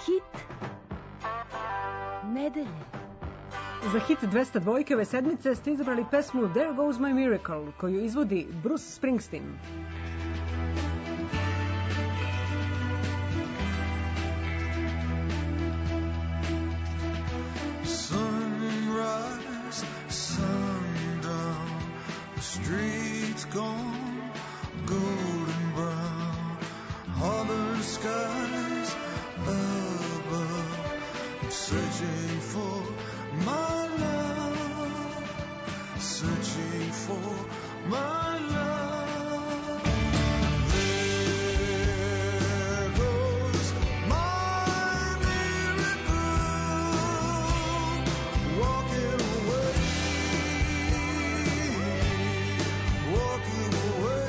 Hit nedelje. Za hit 202 ove sedmice ste izabrali pesmu There Goes My Miracle, koju izvodi Bruce Springsteen. Sunrise, sundown, the streets gone golden brown, auburn skies above. I'm searching for my love, searching for my love. There goes my miracle, walking away, walking away.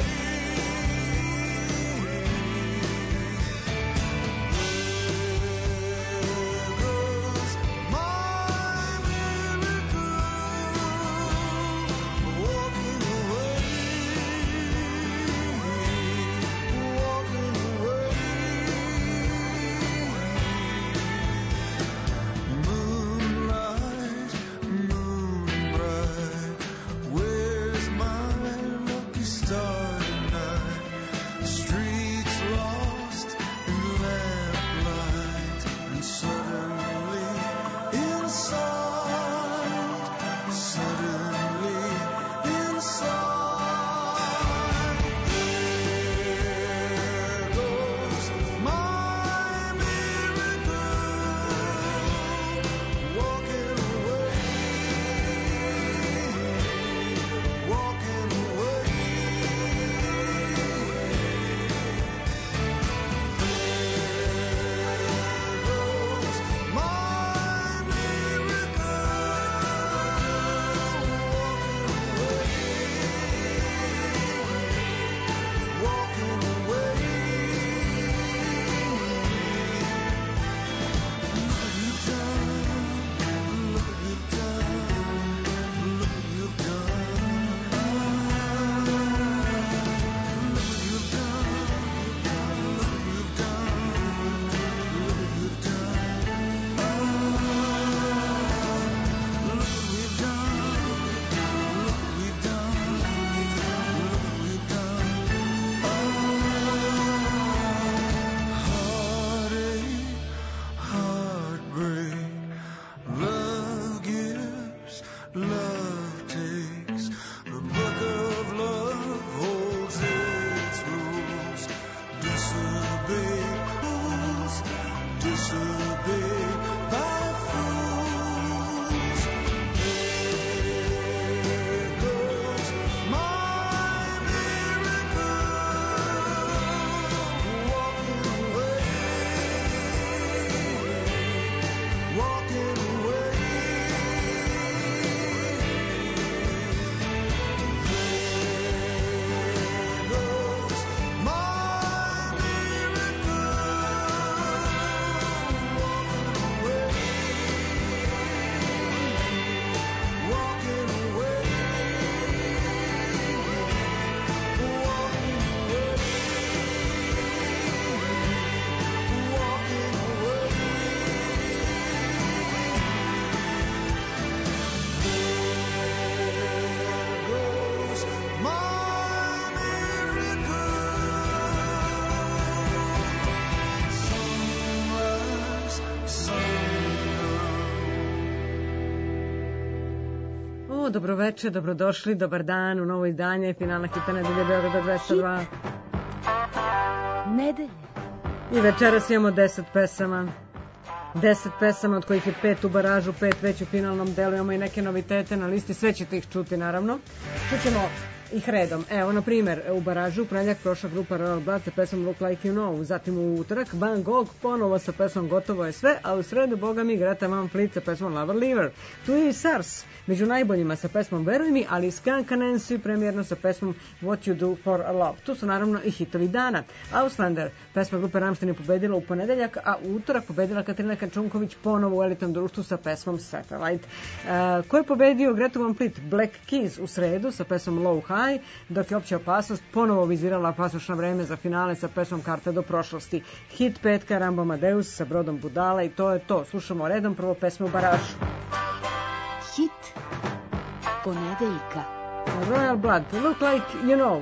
Dobroveče, dobrodošli, dobar dan u novo izdanje finalna hita nedelje Beograda 202. Nedelje. I večeras imamo 10 pesama. 10 pesama, od kojih je 5 u baražu, 5 već u finalnom delu. Imamo i neke novitete na listi, sve ćete ih čuti naravno. Čućemo ih redom. Evo, na primjer, u baražu ponedjeljak prošla grupa Royal Blood sa pesmom Look Like You Know, zatim u utorak Van Gogh ponovo sa pesmom Gotovo je sve, a u sredu, boga mi, Greta Van Fleet sa pesmom Lover Lever. Tu je i SARS, među najboljima sa pesmom Veruj mi, ali i Skunk Nancy premijerno sa pesmom What You Do For A Love. Tu su naravno i hitovi dana. Auslander, pesma grupe Rammstein je pobedila u ponedjeljak, a u utorak pobedila Katarina Kačunković ponovo u elitnom društvu sa pesmom Satellite. Ko je pobedio Gretu Van Fleet? Black Keys u sredu sa pesmom Low High, Fly, dok je opća opasnost ponovo vizirala pasošno vreme za finale sa pesmom Karta do prošlosti. Hit petka Rambo Amadeus sa Brodom budala i to je to. Slušamo redom prvo pesmu u baražu. Hit ponedeljka. Royal Blood, Look Like You Know.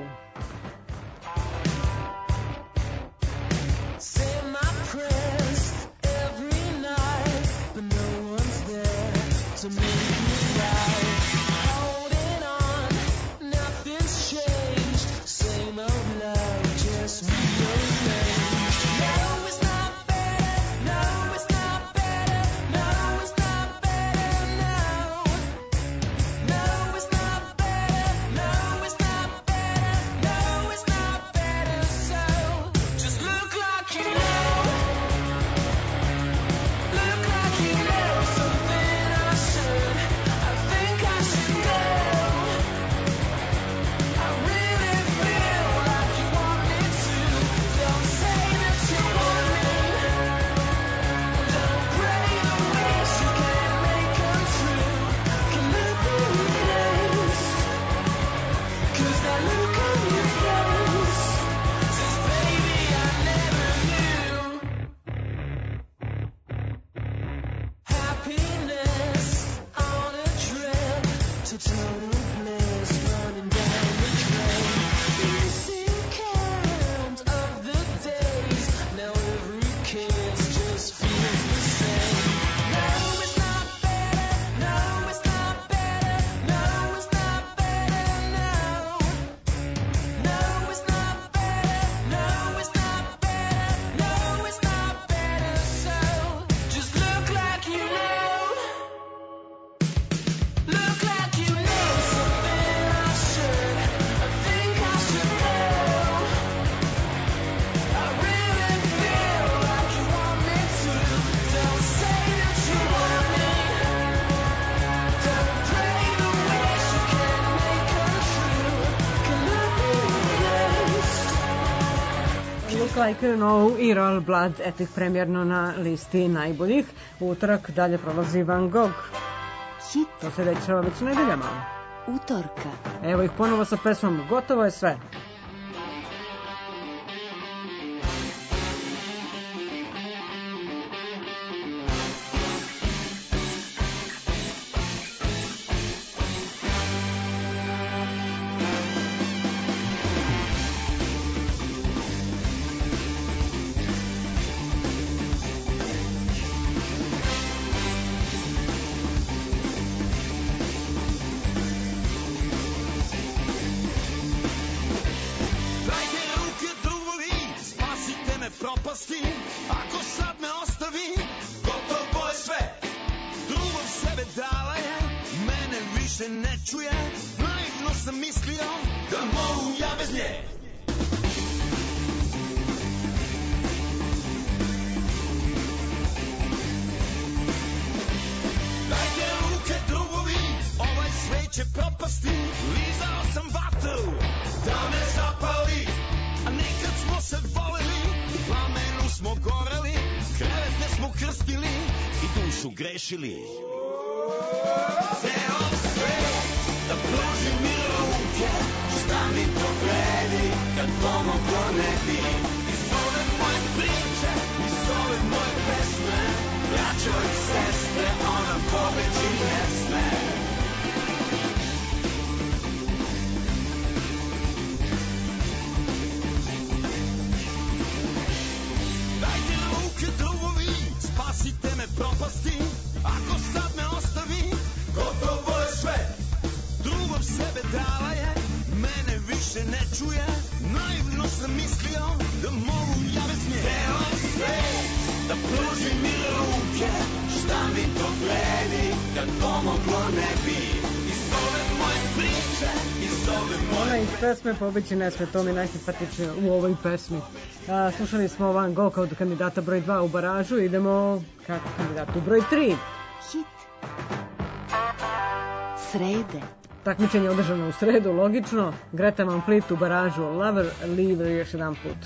Say my prayers every night, but no one's there to make me right. Holding on, nothing's changed. Same old love, just rearranged. No, it's not better. No, it's not better. No, it's not better. No, no, it's not better. No, it's not better. No, it's not better. So just look like you know. Look like you know something I should. I think I should know. I really feel like you want me to. Don't say that you want me. Don't pray the wish you can't make come true. Can it be replaced? 'Cause that look on your face says, baby, I never knew. Happiness on a trip to total bliss, running down the drain. Losing count of the days. Now every kiss just feels the same. No, it's not better. No, it's not better. No, it's not better. No, no, it's not better. No, it's not better. No, it's not better. So just look like you know. Look like you know something I should. I think I should know. I really feel like you want me to. Don't say that you want me. Don't pray the wish you can't make come true. Can it be replaced? Look Like You Know i Royal Blood, eto ih premjerno na listi najboljih. U utorak dalje prolazi Van Gogh. Hit To se dešava već nedeljama. utorka. Evo ih ponovo sa pesmom Gotovo je sve. Dajte ruke drugovi, spasite me propasti. Ako sad me ostavi, gotovo je sve. Drugog sebe dala je, mene više ne čuje. Naivno sam mislio da mogu ja bez nje. Dajte ruke drugovi, ovaj svet će propasti. Lizao sam vatru da me zapali, a nekad smo se voleli, u plamenu smo goreli, krevete smo krstili i dušu grešili. Ceo svet da pruži mi ruke, šta mi to vredi kad pomoglo ne bi. Iz ove moje priče, iz ove moje pesme, braćo i sestre, ona pobeći ne sme. Dajte ruke drugovi, spasite me propasti. Ako sad me ostavi, gotovo je sve. Drugom sebe dala je, mene više ne čuje. Naivno sam mislio da mogu ja bez nje. Ceo svet da pruži mi ruke, šta mi to vredi kad pomoglo ne bi. Iz ove moje priče, iz ove Ona moje iz pesme Pobeći ne sme, to mi je najsimpatičnije u ovoj pesmi. Slušali smo Van Gogh od kandidata broj 2 u baražu, idemo ka kandidatu broj 3. Hit srede. Takmičenje održano u sredu, logično. Greta Van Fleet u baražu Lover, Leave još jedan put.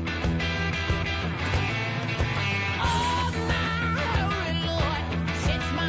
Oh, my holy Lord, since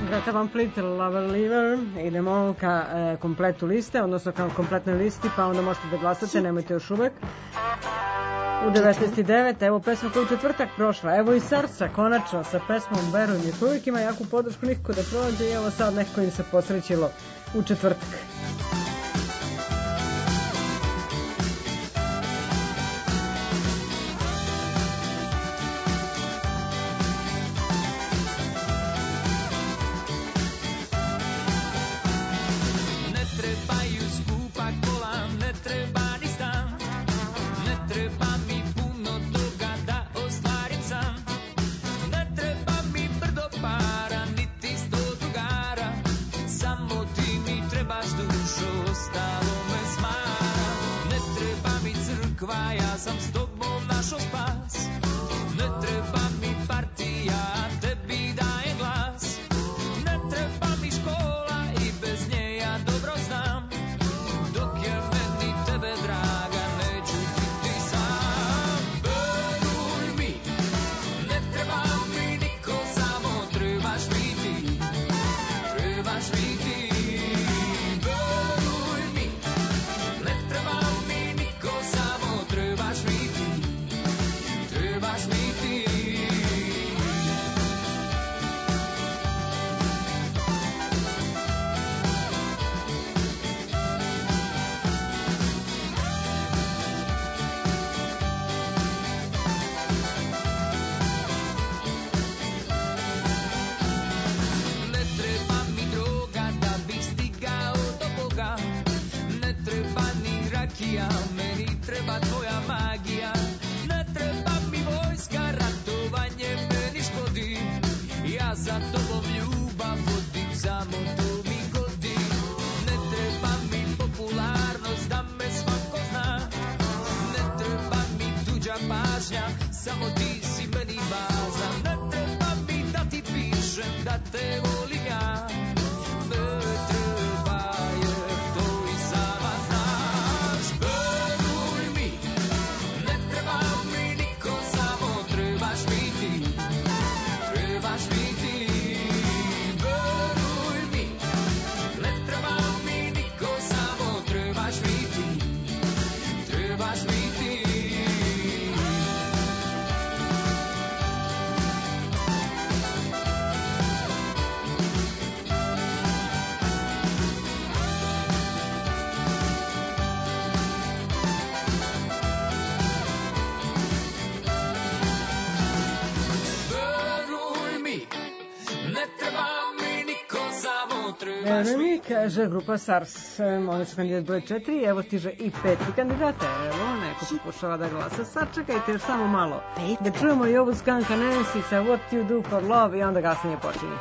Greta Van Fleet, Lover Lever. Idemo ka kompletu liste, odnosno ka kompletnoj listi, pa onda možete da glasate, nemojte još uvek. U 19.09, evo pesma koja u četvrtak prošla, evo i Sarsa, konačno, sa pesmom Veruj mi, koja uvijek ima jaku podršku, nikako da prođe i evo sad nekako im se posrećilo u četvrtak. Mi kaže grupa Sars, oni su kandidat broj 4, evo stiže i 5 kandidata, evo neko pokušava da glasa, sačekajte još samo malo, da čujemo i ovu Skanka Nancy sa What You Do For Love i onda glasanje počinje.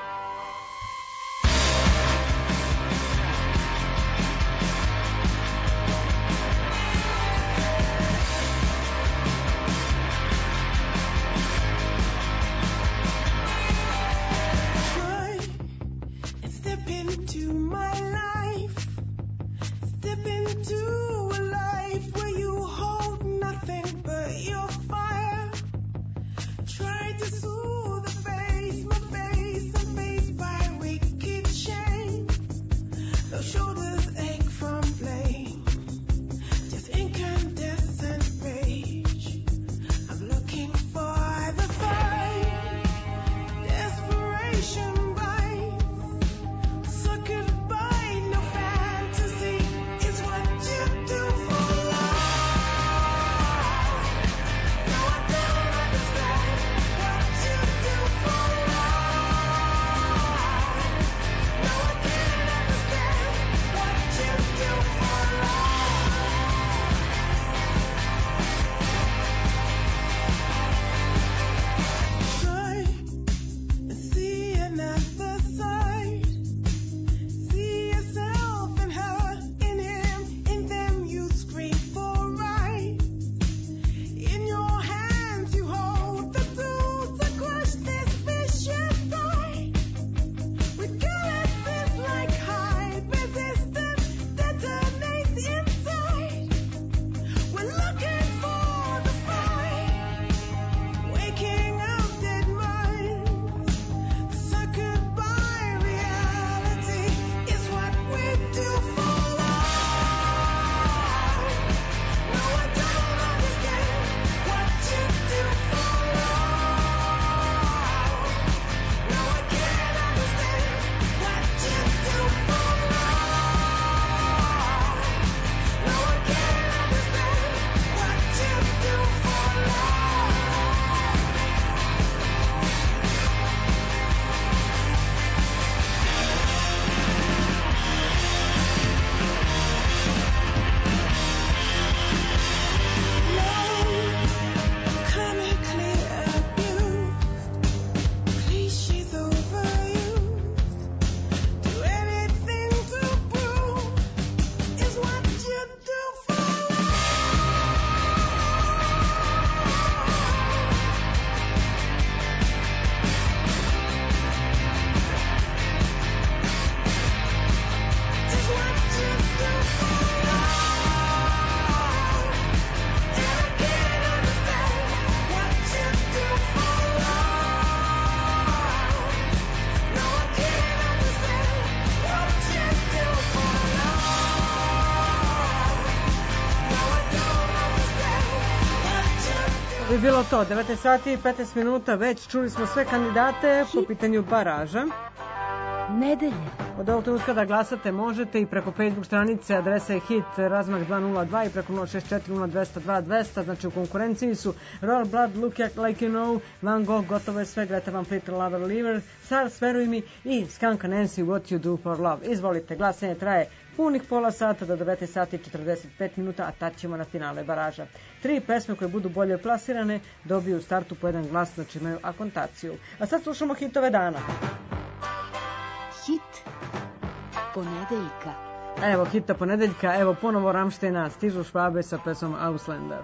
Try to soothe the face, my face, and face. To je bilo to, 19 sati i 15 minuta, već čuli smo sve kandidate po pitanju baraža. Nedelje. Od ovog trenutka da glasate možete i preko Facebook stranice, adresa je hit razmak 202 i preko 0640202, znači u konkurenciji su Royal Blood, Look Like You Know, Van Gogh, Gotovo je sve, Greta Van Fleet, Lover Lever, Stars, Veruj mi i Skanka Nancy, What You Do For Love. Izvolite, glasanje traje punih pola sata do 19 sati i 45 minuta, a tad ćemo na finale baraža. 3 pesme koje budu bolje plasirane dobiju u startu po jedan glas, znači imaju akontaciju. A sad slušamo hitove dana. Hit ponedeljka. Evo hita ponedeljka, evo ponovo Rammsteina, stižu Švabe sa pesmom Ausländer.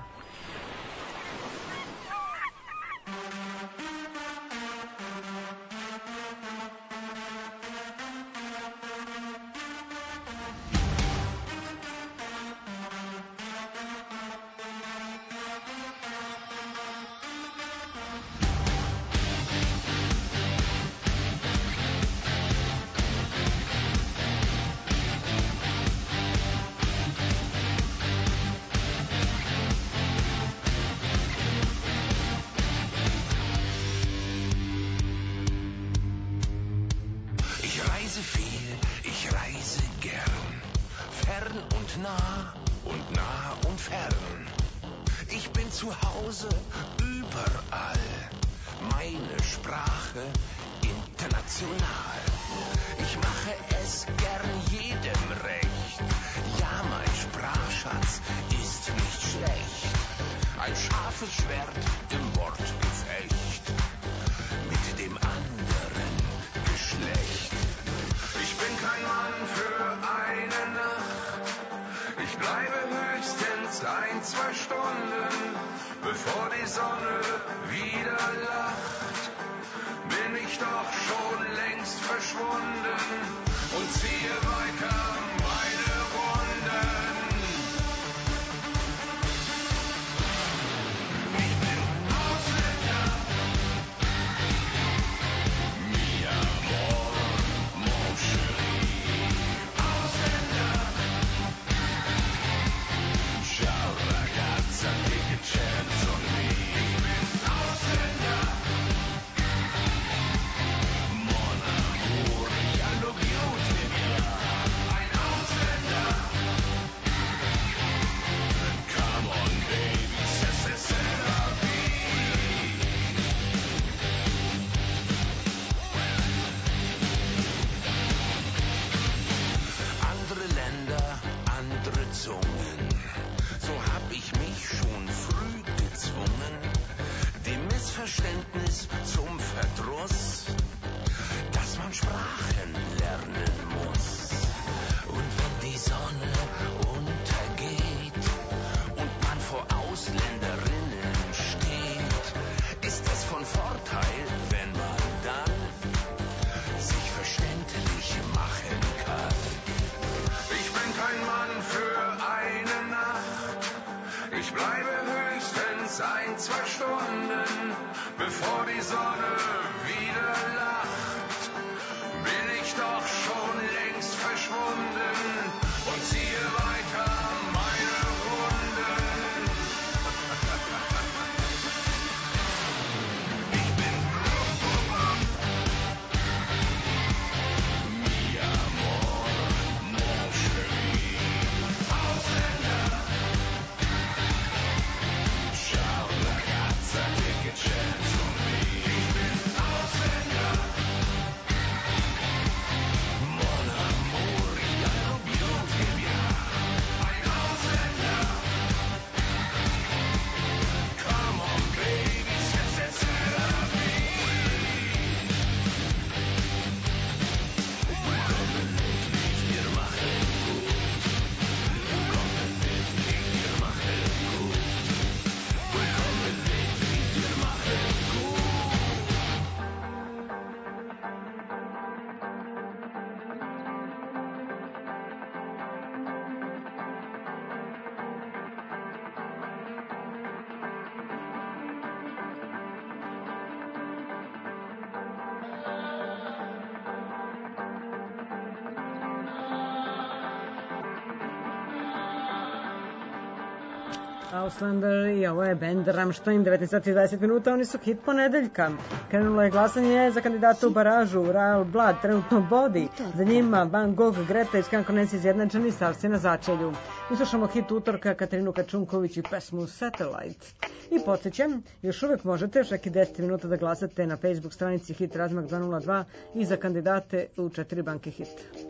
Auslander i ovo je band Rammstein, 19 sati i 20 minuta, oni su hit ponedeljka. Krenulo je glasanje za kandidata u baražu, Royal Blood trenutno vodi, za njima Van Gogh, Greta i Skunk Nancy izjednačeni, Savci na začelju. Mi slušamo hit utorka Katarinu Kačunković i pesmu Satellite. I podsjećam, još uvek možete još neki 10 minuta da glasate na Facebook stranici Hit Razmak 202 i za kandidate u 4 banke hit.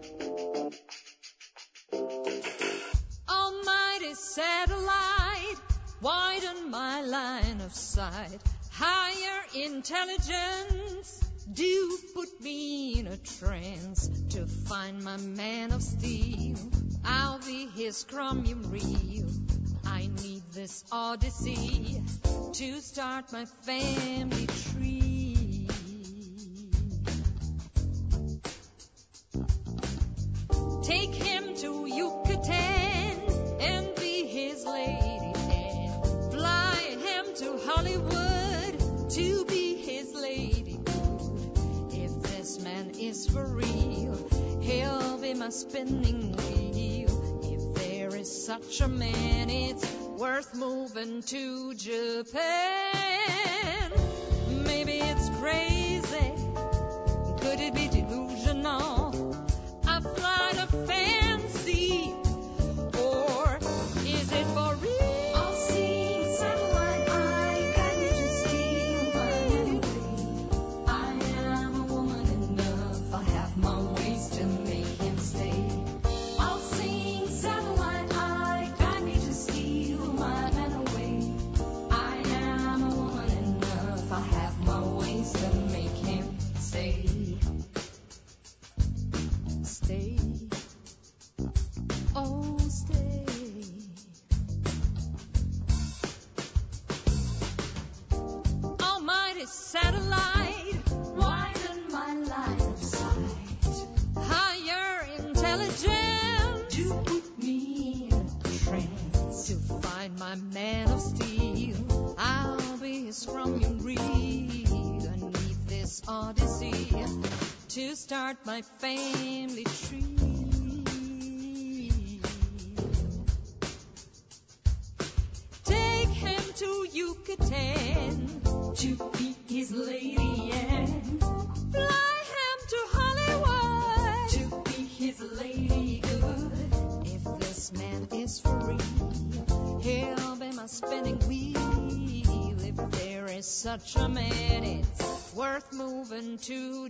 Satellite, widen my line of sight. Higher intelligence, do put me in a trance to find my man of steel. I'll be his chromium reel. I need this odyssey to start my family tree. Take him to Yucatan and be his lady, and fly him to Hollywood to be his lady. If this man is for real, he'll be my spinning wheel. If there is such a man, it's worth moving to Japan. Maybe it's crazy, could it be delusional? A flight of fancy, or is it for real? I'll see satellite, I got you to steal my memory. I am a woman enough, I have my ways to make him stay. I'll sing satellite, I got you to steal my man away. I am a woman enough, I have my ways to make him stay. Stay, oh stay. Almighty satellite, widen my line of sight. Higher intelligence, to put me in a trance to find my man of steel. I'll be his chromium reel. I need this odyssey to start my family tree. Take him to Yucatan to be his lady, and fly him to Hollywood to be his lady good. If this man is for real, he'll be my spinning wheel. If there is such a man, it's worth moving to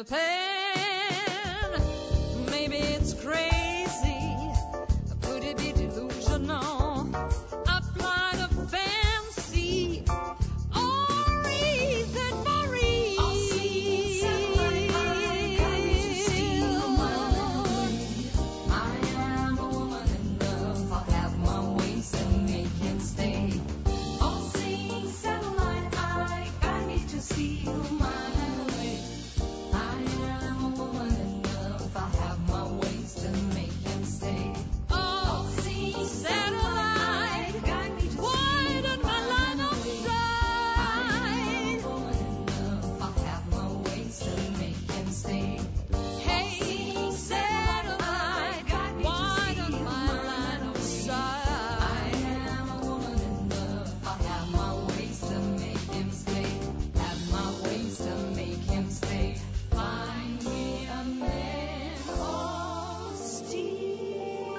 Japan. Maybe it's crazy, could it be delusional? A flight of fancy, or is it for real? I'll see satellite, I got you to steal my memory. I am a woman enough, I'll have my ways to make him stay. I'll sing satellite, I got you to steal my memory. I am a woman enough, I have my ways to make him stay. I'll sing satellite, widen my line of sight. I am a woman enough, I have my ways to make him stay. Hey, satellite, widen my line of sight. I am a woman enough, I have my ways to make him stay. Have my ways to make him stay. Find me a man of steel.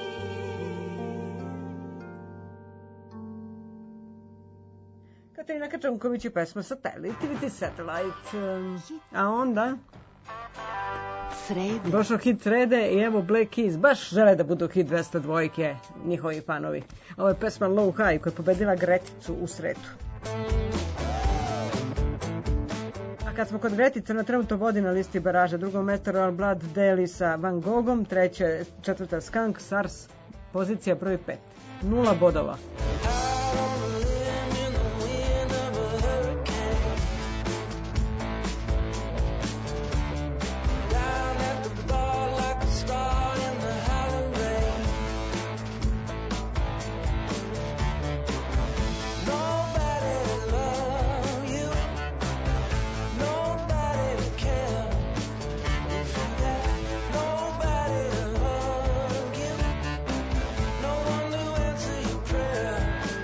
Katarina Kačunković i pesma Satellite ili Satellite. A onda Srede. došao hit srede i evo Black Keys. Baš žele da budu hit 202, njihovi fanovi. Ovo je pesma Low High koja je pobedila Greticu u sredu. A kad smo kod Gretice, na trenutno vodi na listi baraža. Drugo mesto Royal Blood deli sa Van Goghom, četvrta Skunk, SARS, pozicija broj 5. 0 bodova. No one to answer your prayer.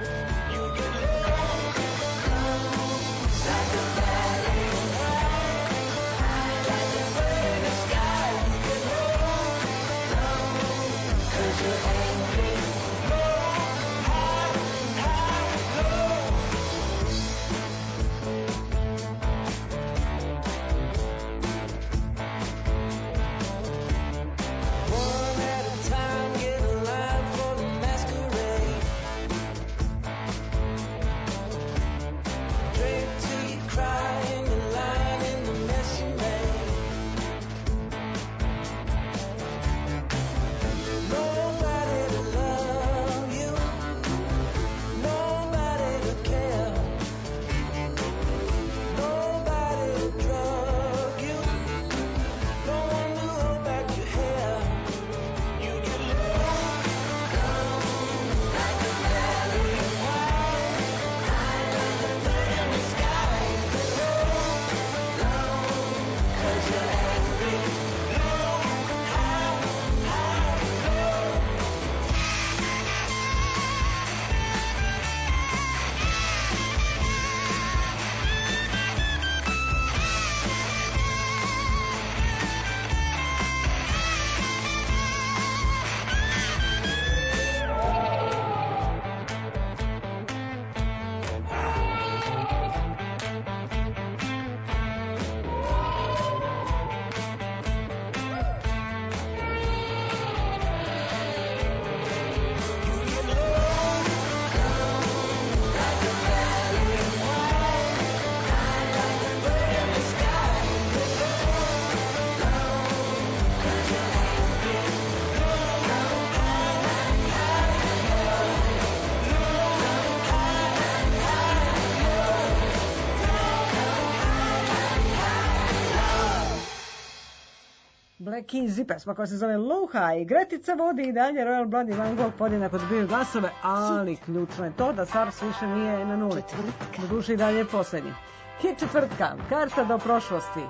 Black Easy, pesma koja se zove Low High. Gretica vodi i dalje, Royal Blood i Van Gogh podjednako dobiju glasove, ali ključno je to da Sars više nije na nuli. Četvrtka. Do duše i dalje je posljednji. Hit četvrtka, karta do prošlosti.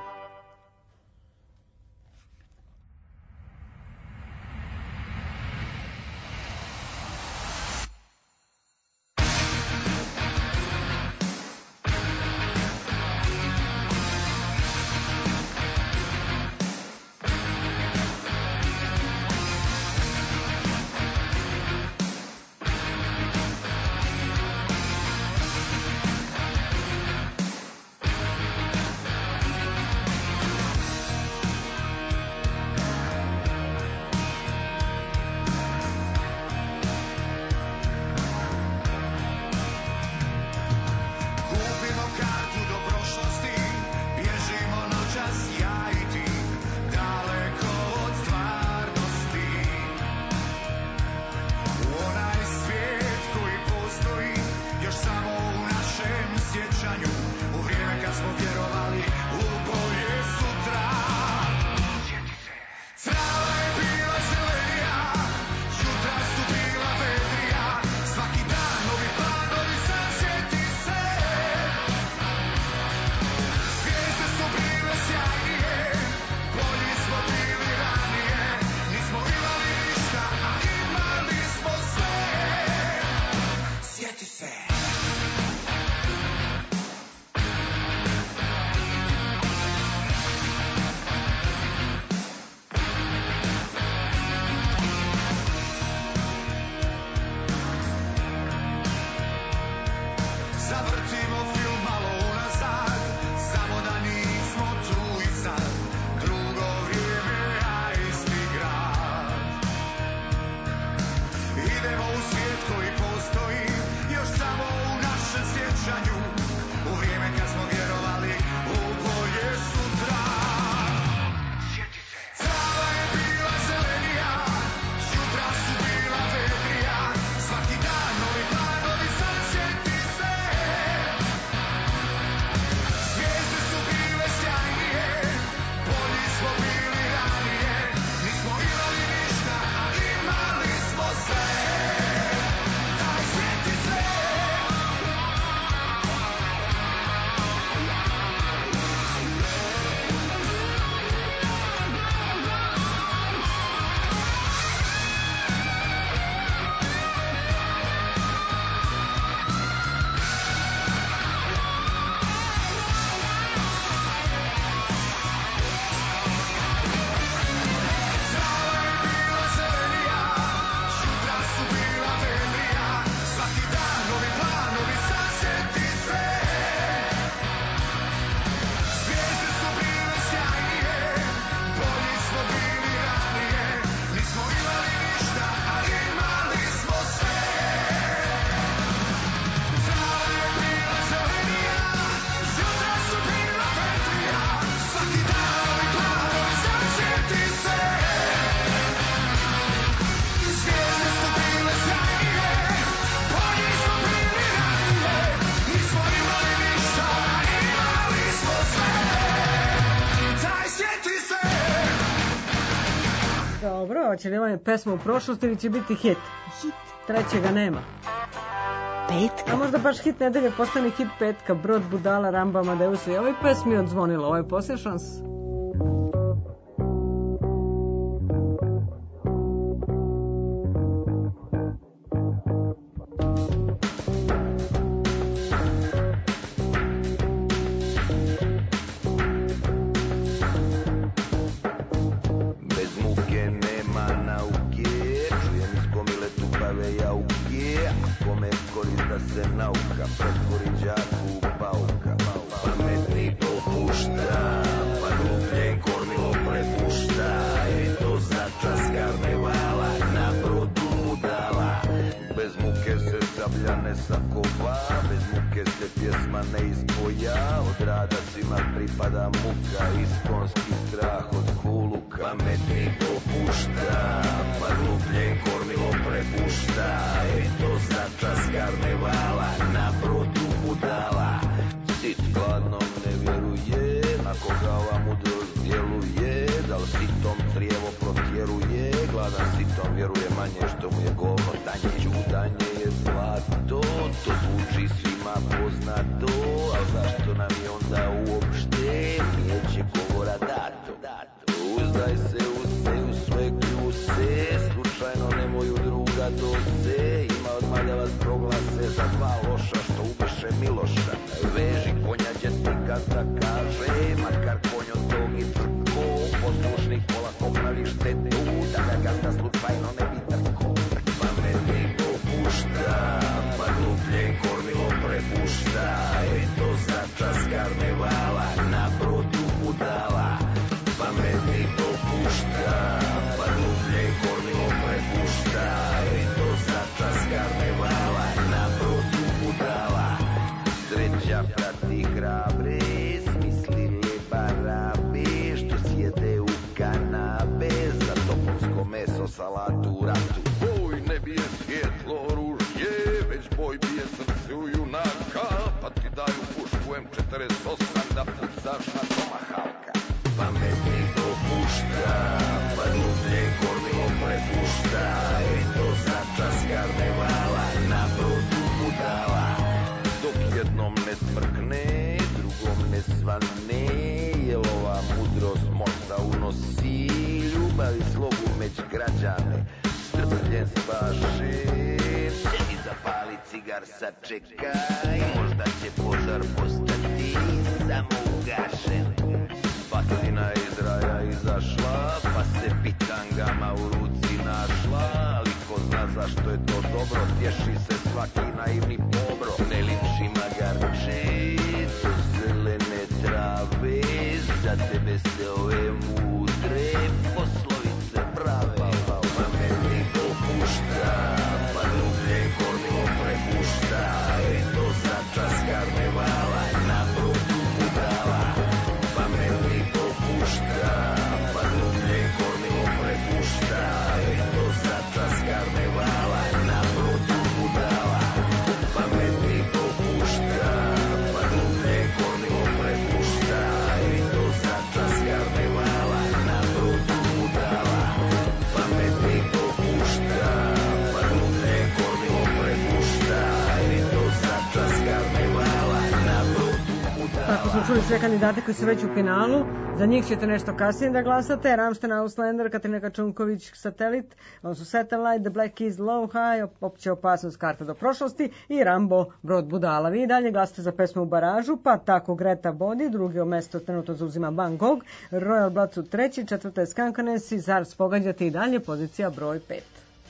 Dobro, hoće li ovaj pesma u prošlosti ili će biti hit? Hit Trećega nema. petka. A možda baš hit nedelje postane hit petka, Brod, Budala, Ramba, Amadeusa. I ovoj pesmi je odzvonilo, ovo je poslije šans. Sitom manje što mu je govno tanje. Ćutanje je zlato, to zvuči svima poznato, a zašto nam je onda uopšte mijeće govora dato? Uzdaj se u sve kljuse, slučajno nemoj u druga dose, ima od maljava proglase za dva loša što ubeše Miloša. Veži konja djetnika da kaže, makar konj od tog i trko, poslušnik polako pravi štetu, da ga gazda slučajno ne bi trko. Pametnik popušta, pa gluplje kormilo prepušta, eto za čas karnevala, na brodu budala. Pametnik popušta, pa gluplje kormilo prepušta, eto za čas karnevala, na brodu budala. Sreća prati hrabre, smislile barabe, što sjede u kanabe, za topovsko meso, salatu u ratu. Boj ne bije svjetlo oružje, već boj bije srce u junaka, pa ti daju pušku M48 da pucaš na Tomahawka. Pametnik popušta, pa gluplje kormilo prepušta, eto za čas karnevala, na brodu budala. Dok jednom ne smrkne, drugom ne svane, jel ova mudrost možda unosi ljubav i slogu među građane. Strpljen spaše, sedi zapali cigar, sačekaj, možda će požar postati samo ugašen. Batina je iz raja izašla, pa se pitangama u ruci našla, ali ko zna zašto je to dobro, tješi se svaki naivni pobro. Ne liči magarče, to zelene trave, za tebe se ove mudre poslovice prave. Pametnik popušta, pa gluplje kormilo prepušta, eto za čas karnevala, na brodu budala. Pametnik popušta, pa gluplje kormilo prepušta, eto za čas karnevala, na brodu budala. Pametnik popušta, pa gluplje kormilo prepušta, eto za čas karnevala, na brodu budala. Pametnik popušta, pa gluplje kormilo prepušta, eto za čas karnevala, na brodu budala. Tako smo čuli sve kandidate koji su već u finalu. Za njih ćete nešto kasnije da glasate. Rammstein, Auslander, Katarina Kačunković, Satelit, on su Satellite, The Black Keys, Low High, Opća opasnost, Karta do prošlosti i Rambo, Brod budala. Vi dalje glasate za pesmu U baražu, pa tako Greta Body, drugo mesto trenutno zauzima Van Gogh, Royal Blood su treći, četvrta je Skankanes i Zars pogađate i dalje, pozicija broj 5.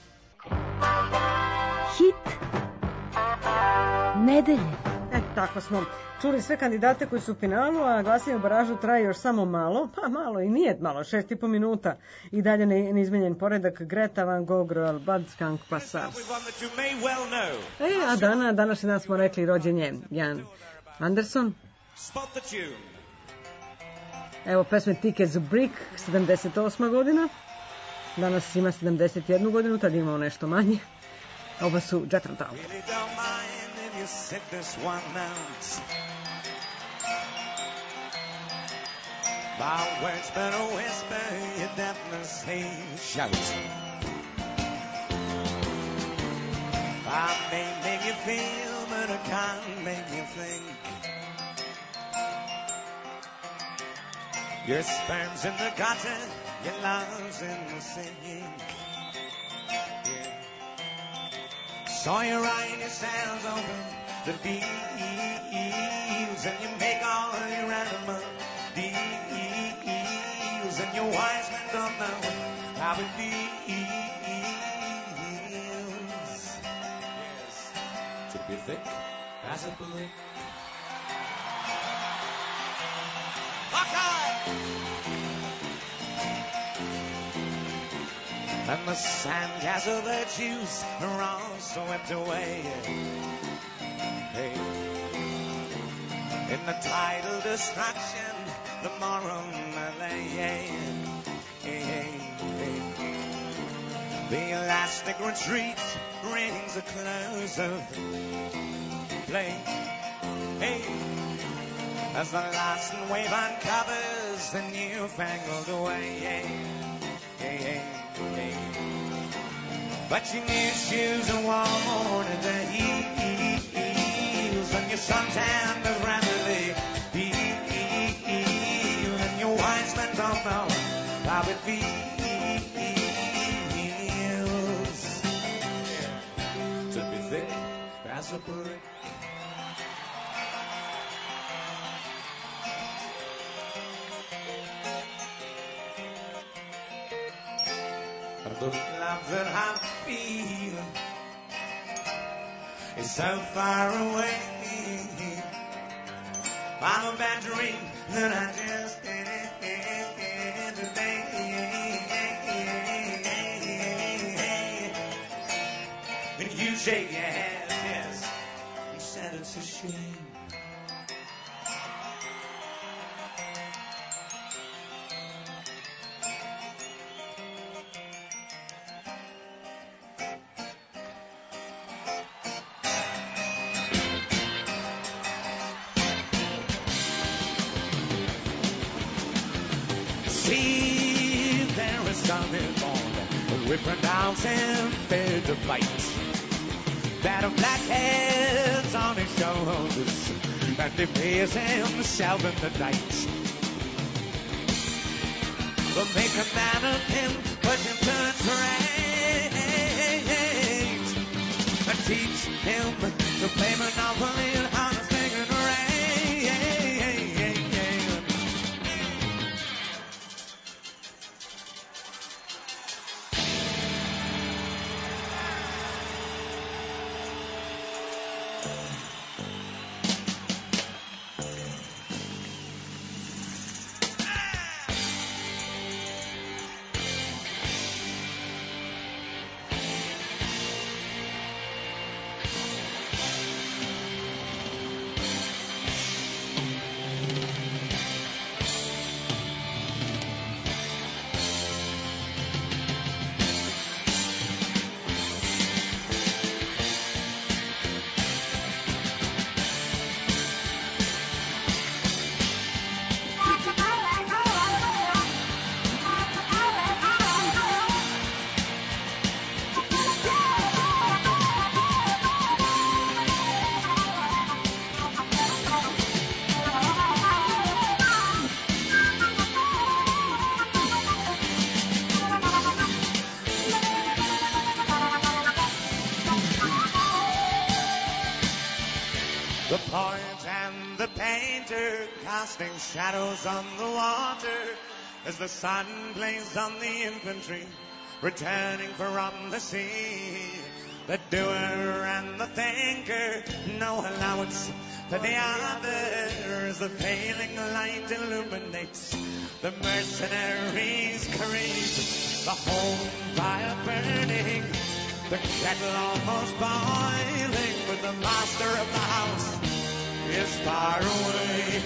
Hit nedelje. Tako smo čuli sve kandidate koji su u finalu, a glasanje u baražu traje još samo malo, pa malo i nije malo, 6,5 minuta. I dalje neizmenjen poredak Greta, Van Gogh, Royal Blood, Skank pa Sars. A danas smo rekli rođen je Jan Anderson. Evo pesme Tickets to Brick, 78. godina. Danas ima 71 godinu, tad imao nešto manje. Ovo su Jethro Tull. You sit this one out. My words but a whisper, you definitely say shout. I may make you feel, but I can't make you think. Your sperm's in the gutter, your love's in the sink. Saw you ride yourselves over the fields, and you make all your animal deals, and your wise men don't know how it feels. Yes, to be thick as a bullet. And the sandcastle virtues are all swept away. Hey. In the tidal destruction, the moral melee. Hey, hey, hey. The elastic retreat rings a close of play. Hey, as the last wave uncovers the newfangled way. Hey, hey, hey. but your new shoes are worn at the heels, and your suntan is rapidly healed, and your wine spent don't know how it feels to be thick as a brick. The love that I'm feeling is so far away. I'm a bad dream that I just had today. And you shake your head, yes, you said it's a shame. See, there is something more we pronounce and fair to fight. That of blackheads on his shoulders, and he pays himself in the night. But make a man of him, put him to trade, and teach him to play Monopoly and how to sing and rain. The poet and the painter casting shadows on the water as the sun plays on the infantry returning from the sea. The doer and the thinker, no allowance for the other as the failing light illuminates the mercenaries' creed. The home fire burning, the kettle almost boiling, but the master of the house is far away.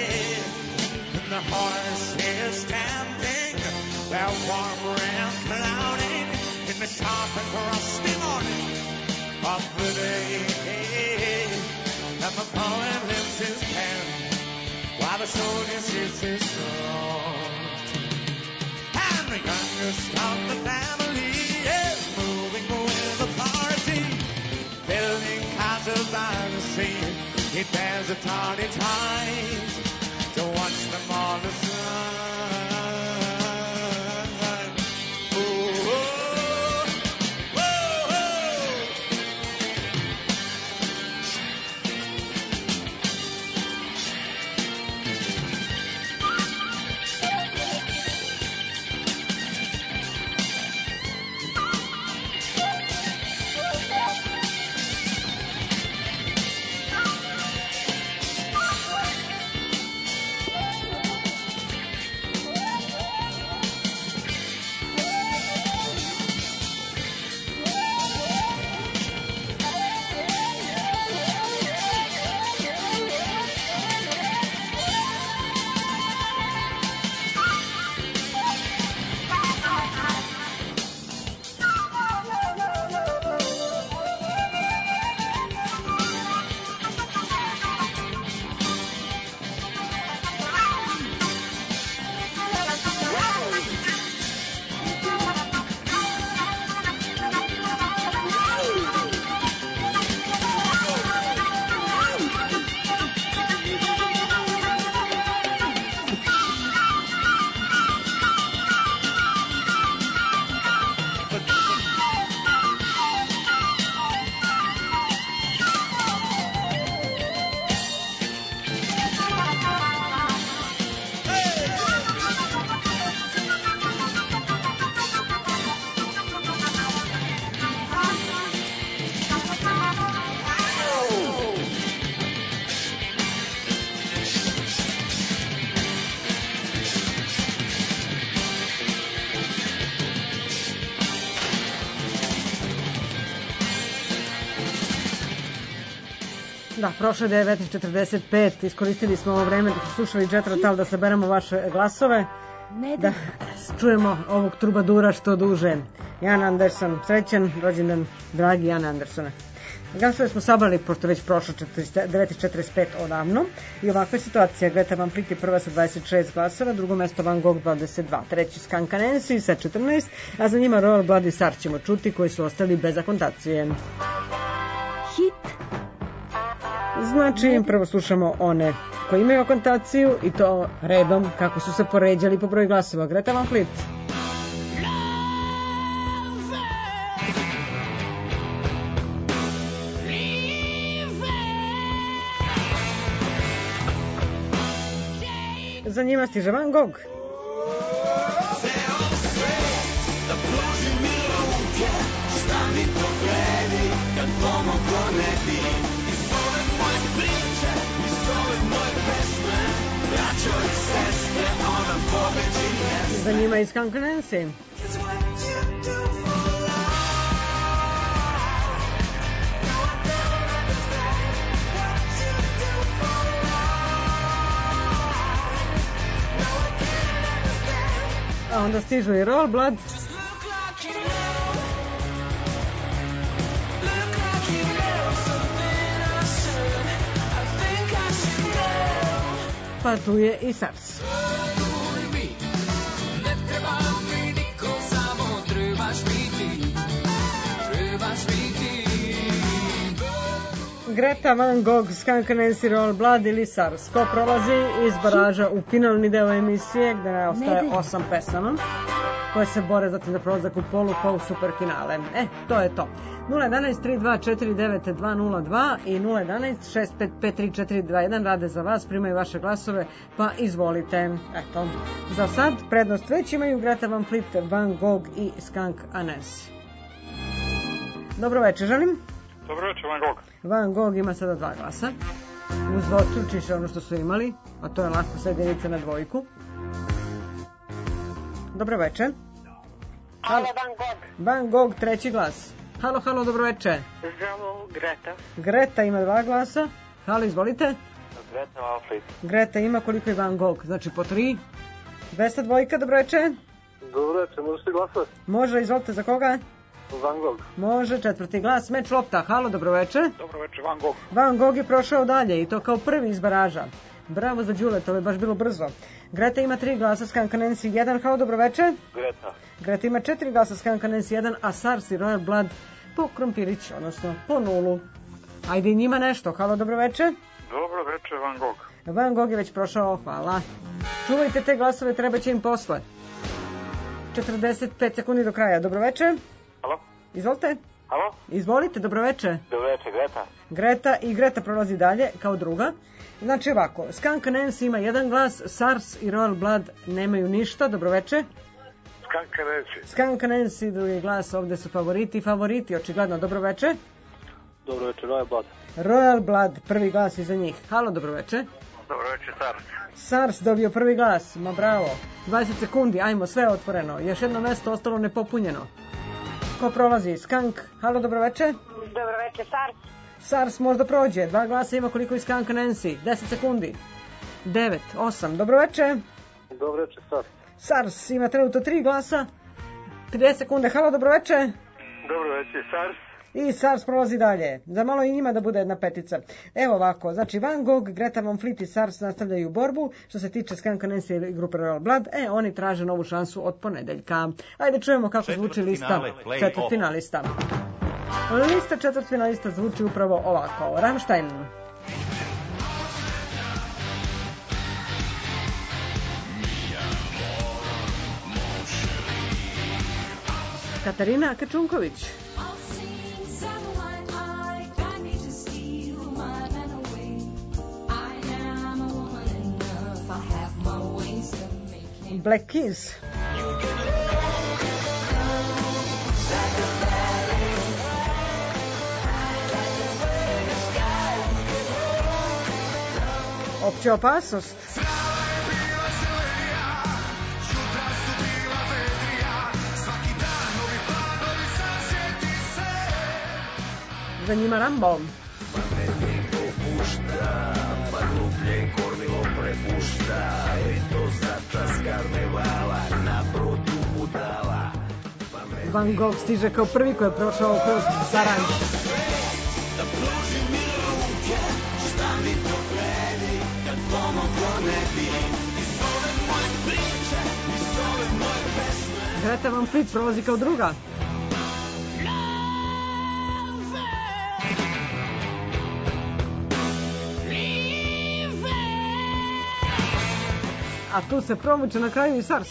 And the horse is stamping, their warm rails clouding in the sharp and frosty morning of the day. And the poet lifts his pen while the soldier sits his sword. And the youngest of the family is moving with the party, building castles by the sea. He bears a tardy tide to watch them all the sun. Oh, oh, oh, oh. Da, prošle 9:45, iskoristili smo ovo vreme dok su slušali Jet Rotal da saberemo vaše glasove, da čujemo ovog trubadura što duže. Jan Anderson, srećan rođendan, dragi Jan Andersone. Glasove smo sabrali, pošto već prošlo 9:45 odavno, i ovakva je situacija. Greta Van Fleet je prva sa 26 glasova, drugo mesto Van Gogh 22, treći Skunk Anansi sa 14, a za njima Royal Blood i Sars ćemo čuti, koji su ostali bez akontacije. Hit. Znači, prvo slušamo one koji imaju akontaciju, i to redom kako su se poređali po broju glasova. Greta Van Fleet. Za njima stiže Van Gogh. Za njima i Skunk Anansi. A onda stižu i Royal Blood. Pa tu je i Sars. Greta Van Gogh, Skunk Anansi, Royal Blood ili Sars. Ko prolazi iz baraža u finalni deo emisije, gde ne ostaje 8 pesama koje se bore zatim za prolazak u polu superfinale. To je to. 011-324-9202 i 011-655-3421 rade za vas, primaju vaše glasove, pa izvolite. Eto, za sad prednost već imaju Greta Van Fleet, Van Gogh i Skunk Anansi. Dobro večer, želim. Dobro večer, Van Gogh. Van Gogh ima sada 2 glasa. Uz dvostručiše ono što su imali, a to je lako sa jedinice na dvojku. Dobro večer. Halo, Van Gogh. Van Gogh, 3. glas. Halo, halo, dobro večer. Zdravo, Greta. Greta ima 2 glasa. Halo, izvolite. Greta Van Fleet. Greta ima koliko je Van Gogh, znači po 3. 202, dobro večer. Dobro večer, možeš ti glasati? Može, izvolite, za koga? Van Gogh. Može, 4. glas, meč lopta. Halo, dobro večer. Dobro večer, Van Gogh. Van Gogh je prošao dalje i to kao prvi iz baraža. Bravo za Đule, to je baš bilo brzo. Greta ima 3 glasa, Skunk Anansi 1. Halo, dobro večer. Greta. Greta ima 4 glasa, Skunk Anansi 1, a Sars i Royal Blood po krompirić, odnosno po 0. Ajde i njima nešto. Halo, dobro večer. Dobro večer, Van Gogh. Van Gogh je već prošao, hvala. Čuvajte te glasove, treba će im posle. 45 sekundi do kraja. Dobro večer. Halo? Izvolite. Halo? Izvolite, dobro večer. Dobro večer, Greta. Greta i Greta prolazi dalje kao druga. Znači ovako, Skunk Anansi ima 1 glas, Sars i Royal Blood nemaju ništa. Dobro večer. Skunk Anansi. Skunk Anansi, 2. glas, ovde su favoriti, očigledno. Dobro večer. Dobro večer, Royal Blood. Royal Blood, 1. glas iza njih. Halo, dobro večer. Dobro večer, Sars. Sars dobio 1. glas, ma bravo. 20 sekundi, ajmo, sve je otvoreno. Još jedno mesto ostalo nepopunjeno. Ko prolazi? Skunk. Halo, dobro večer. Dobro večer, Sars. Sars možda prođe. 2 glasa ima koliko i Skunk Anansi. 10 sekundi. 9, 8. Dobro večer. Dobro večer, Sars. Sars ima trenutno 3 glasa. 30 sekunde. Halo, dobro večer. Dobro večer, Sars. I Sars prolazi dalje. Za malo i njima da bude jedna petica. Evo ovako, znači Van Gogh, Greta Van Fleet i Sars nastavljaju borbu. Što se tiče Skunk Anansi i grupe Royal Blood, oni traže novu šansu od ponedeljka. Ajde čujemo kako zvuči lista četvrtfinalista. Lista četvrtfinalista zvuči upravo ovako. Rammstein. Katarina Kačunković. Black Keys. Opća opasnost. Za njima Rambo. Van Gogh stiže kao prvi koji je prošao kroz Saranj. Greta Van Fleet prolazi kao druga. A tu se promuče na kraju i Sars.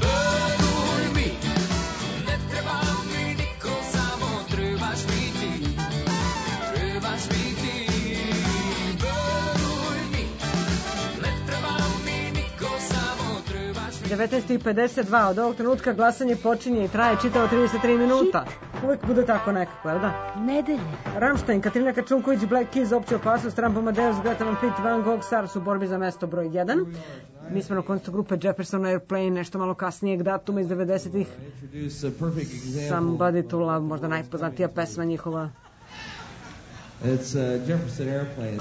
U 19:52 od ovog trenutka glasanje počinje i traje čitavo 33 minuta. Uvijek bude tako nekako, jel da? Nedelje. Rammstein, Katarina Kačunković, Black Keys, Opća opasnost, Rambo Amadeus, Greta Van Fleet, Van Gogh, Sars u borbi za mesto broj 1. Mi smo na koncu grupe Jefferson Airplane, nešto malo kasnijeg datuma iz 90-ih. Somebody to Love, možda najpoznatija pesma njihova. It's Jefferson Airplane.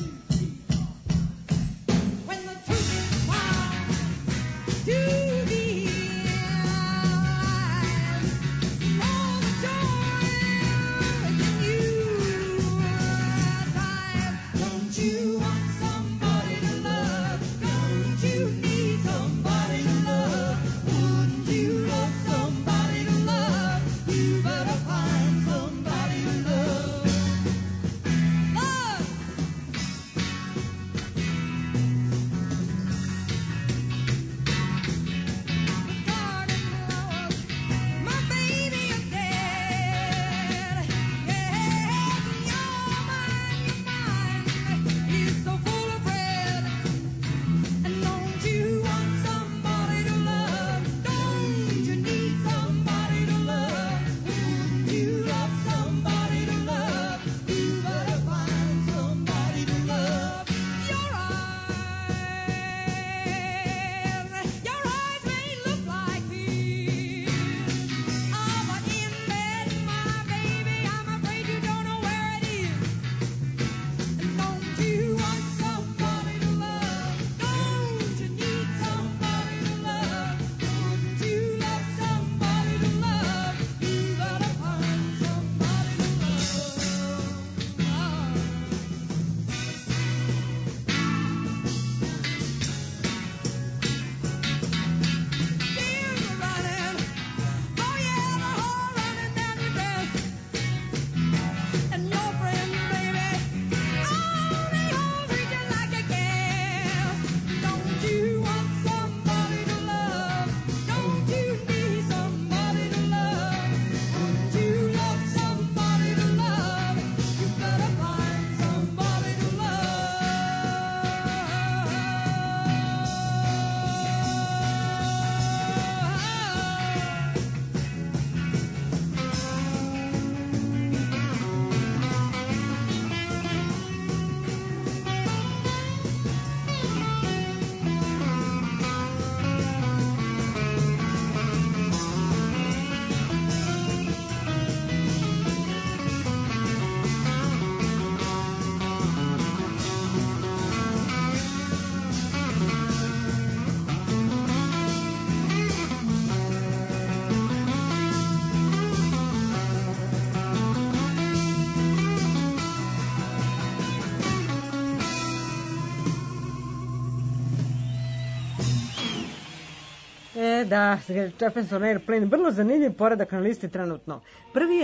Da, Jefferson Airplane, vrlo zanimljiv poredak na listi trenutno. Prvi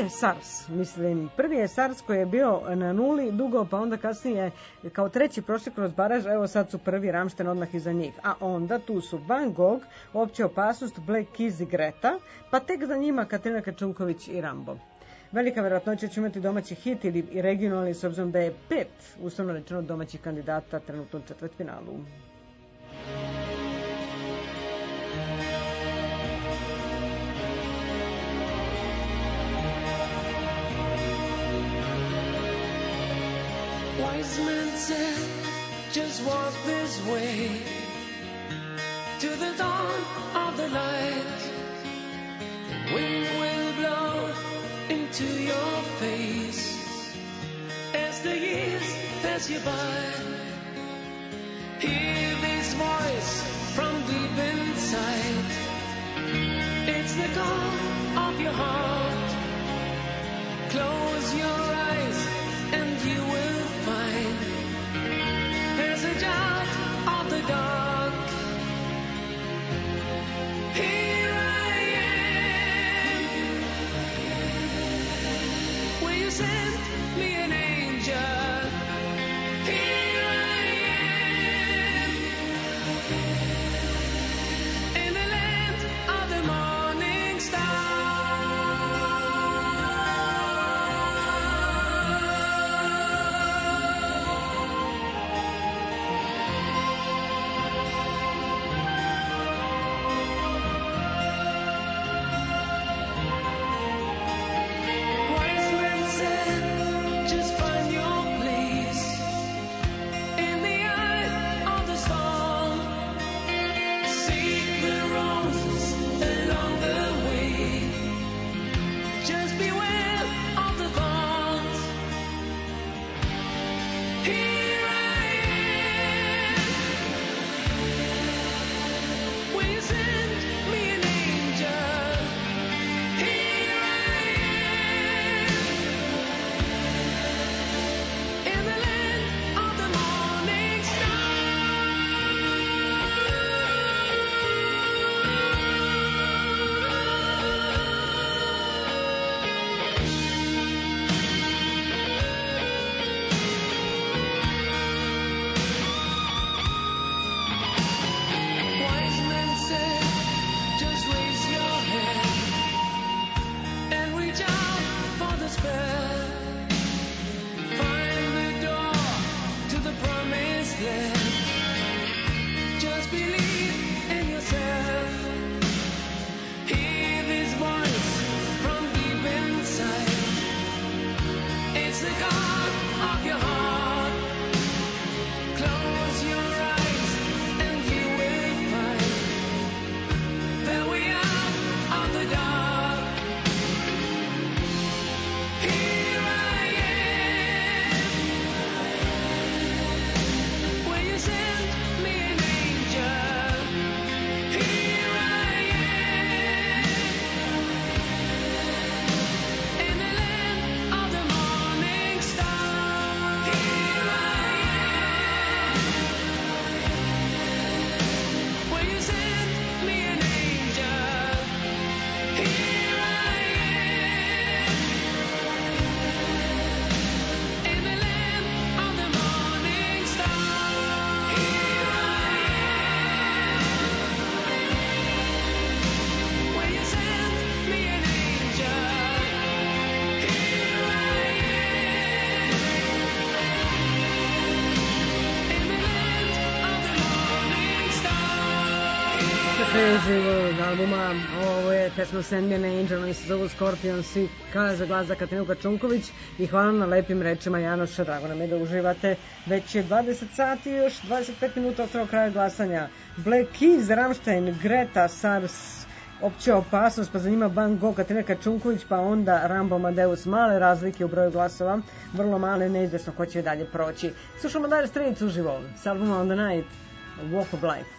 je SARS koji je bio na nuli dugo, pa onda kasnije kao treći prošli kroz baraž, evo sad su prvi Rammstein odmah iza njih. A onda tu su Van Gogh, Opća opasnost, Black Keys i Greta, pa tek za njima Katarina Kačunković i Rambo. Velika verovatnoća će imati domaći hit ili i regionalni, s obzirom da je 5, uslovno rečeno, domaćih kandidata trenutno u četvrtfinalu. Wise men said, just walk this way to the dawn of the light. Wind will blow into your face as the years pass you by. Hear this voice from deep inside. It's the call of your heart. reach out of the dark. Here I am. Will you send me an angel? Here I am. In the land of the morning star. Wise men said, just find your place in the eye of the storm. Seek the roses along the way. Just beware of the thorns. Here I am. Will you send me an angel? Here I am. In the land of the morning Wise men said, just raise your hand and reach out for the spell. Find the door to the promised land. Just believe in yourself. Hear this voice from deep inside. It's the God of your heart. Close your eyes and you will find that we are of the dark. Here I am. Will you send me an angel? Here I am. In the land of the morning star. Here I am. Will you send me an angel? Here I am. In the land of the morning star. Here I am. Will you send me an angel? Here I am. In the land of the morning star. The Crazy World albuma, ovo je pesma Send Me an Angel, oni se zovu Scorpions i kaže glasa Katinuka Čunković i hvala na lepim rečima Janoša, drago nam je da uživate. Već je 20 sati, još 25 minuta od kraja glasanja. Black Keys, Rammstein, Greta, SARS, Opća opasnost, pa za njima Van Gogh, Katinuka Čunković, pa onda Rambo Amadeus. Male razlike u broju glasova, vrlo male, neizvesno ko će dalje proći. Slušamo Dire Straits uživo, s albuma On the Night, Walk of Life.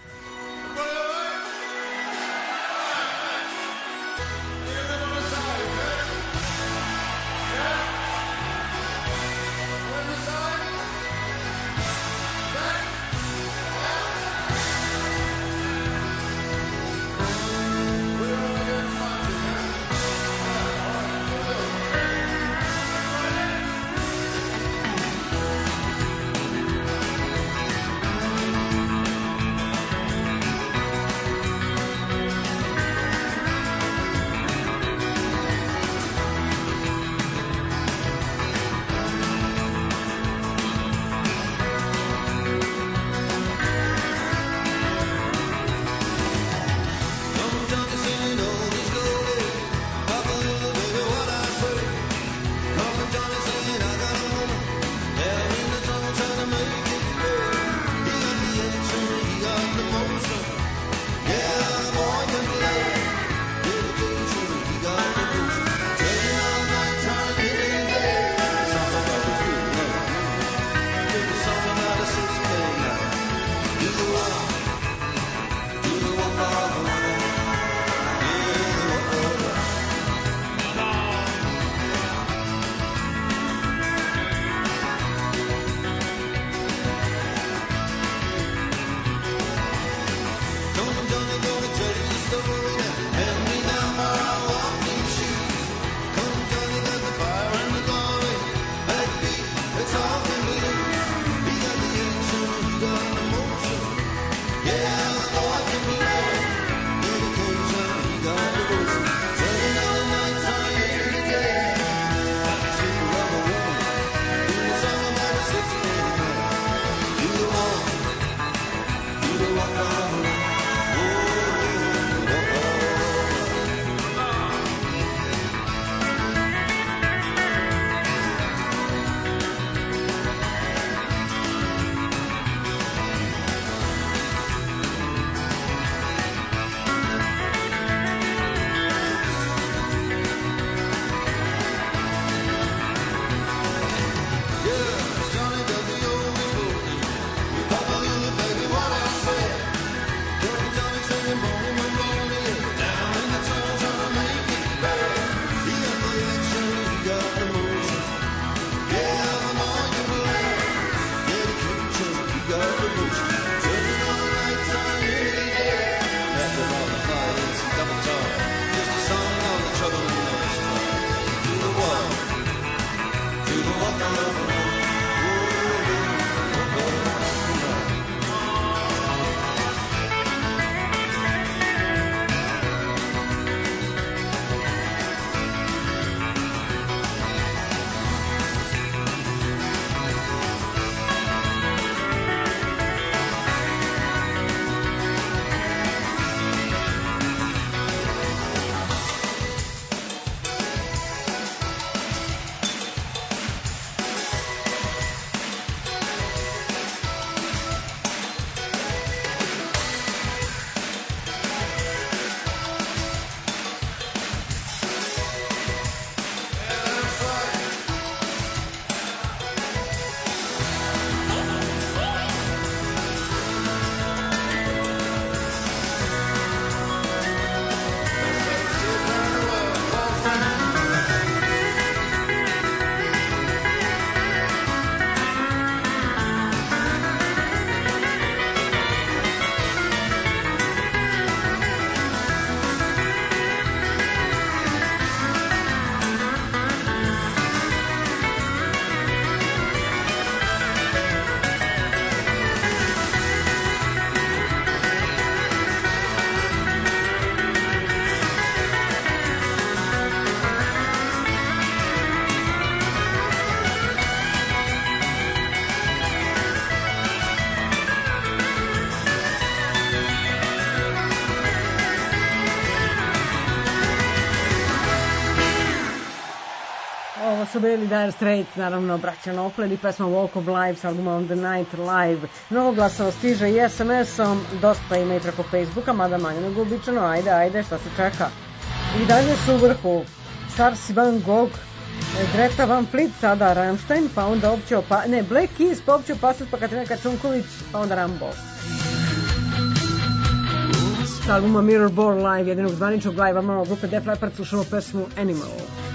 su bili Dire Straits, naravno braća Knopfler i pesma Walk of Life s albuma On the Night Live. Mnogo glasova stiže i SMS-om, dosta ima i preko Facebooka, mada manje nego običano, ajde, šta se čeka. I dalje su u vrhu Stars i Van Gogh, Greta Van Fleet, sada Rammstein, pa onda Black Keys, pa opće opasnost, pa Katarina Kačunković, pa onda Rambo. S albuma Mirrorball Live, jedinog zvaničnog live-a grupe Def Leppard, slušamo pesmu Animal.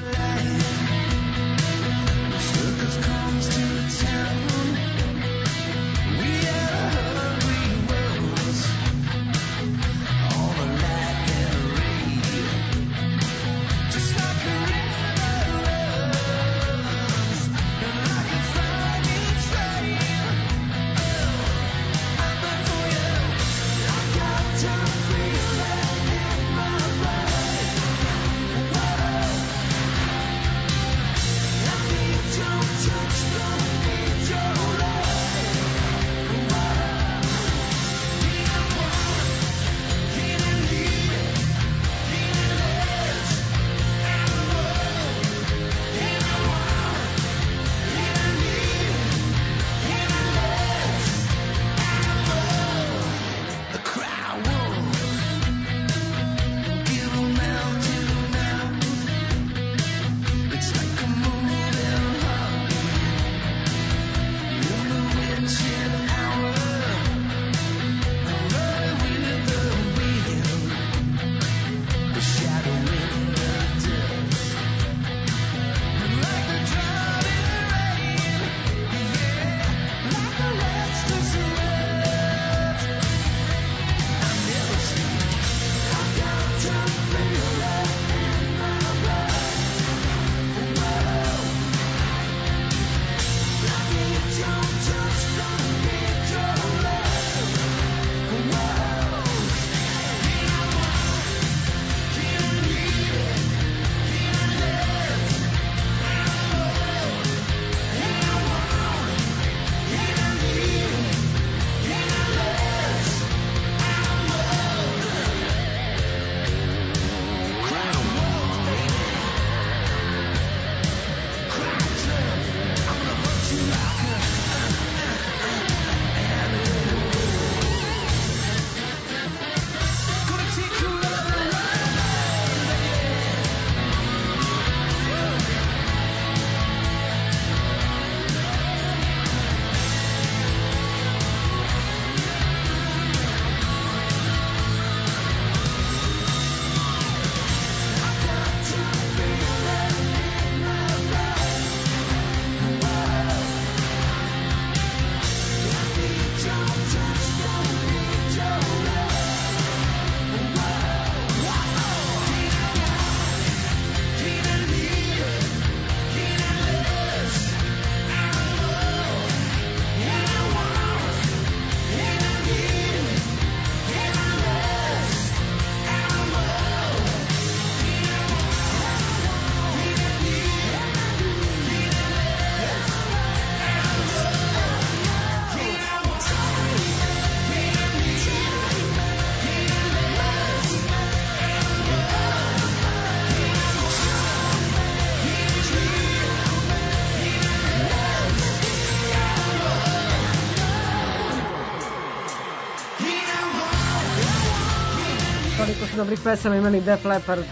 Koliko su dobrih pesama imali Def Leppard.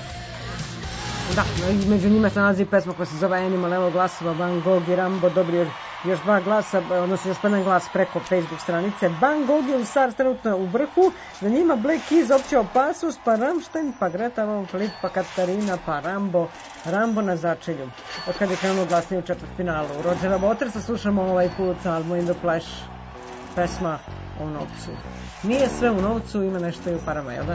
Da, među njima se nalazi pesma koja se zove Animal, evo glasova Van Gogh i Rambo, dobri još 2 glasa, odnosno još 1 glas preko Facebook stranice. Van Gogh je u Stars trenutno u vrhu, za njima Black Keys, Opća opasnost, pa Rammstein, pa Greta Van Fleet, pa Katarina, pa Rambo na začelju. Od kada je krenuo glasnije u četvrtfinalu. Rodgera Watersa slušamo ovaj put sa albumom In the Flash, pesma o novcu. Nije sve u novcu, ima nešto i u parama, jel da?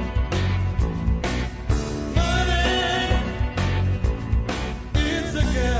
Again.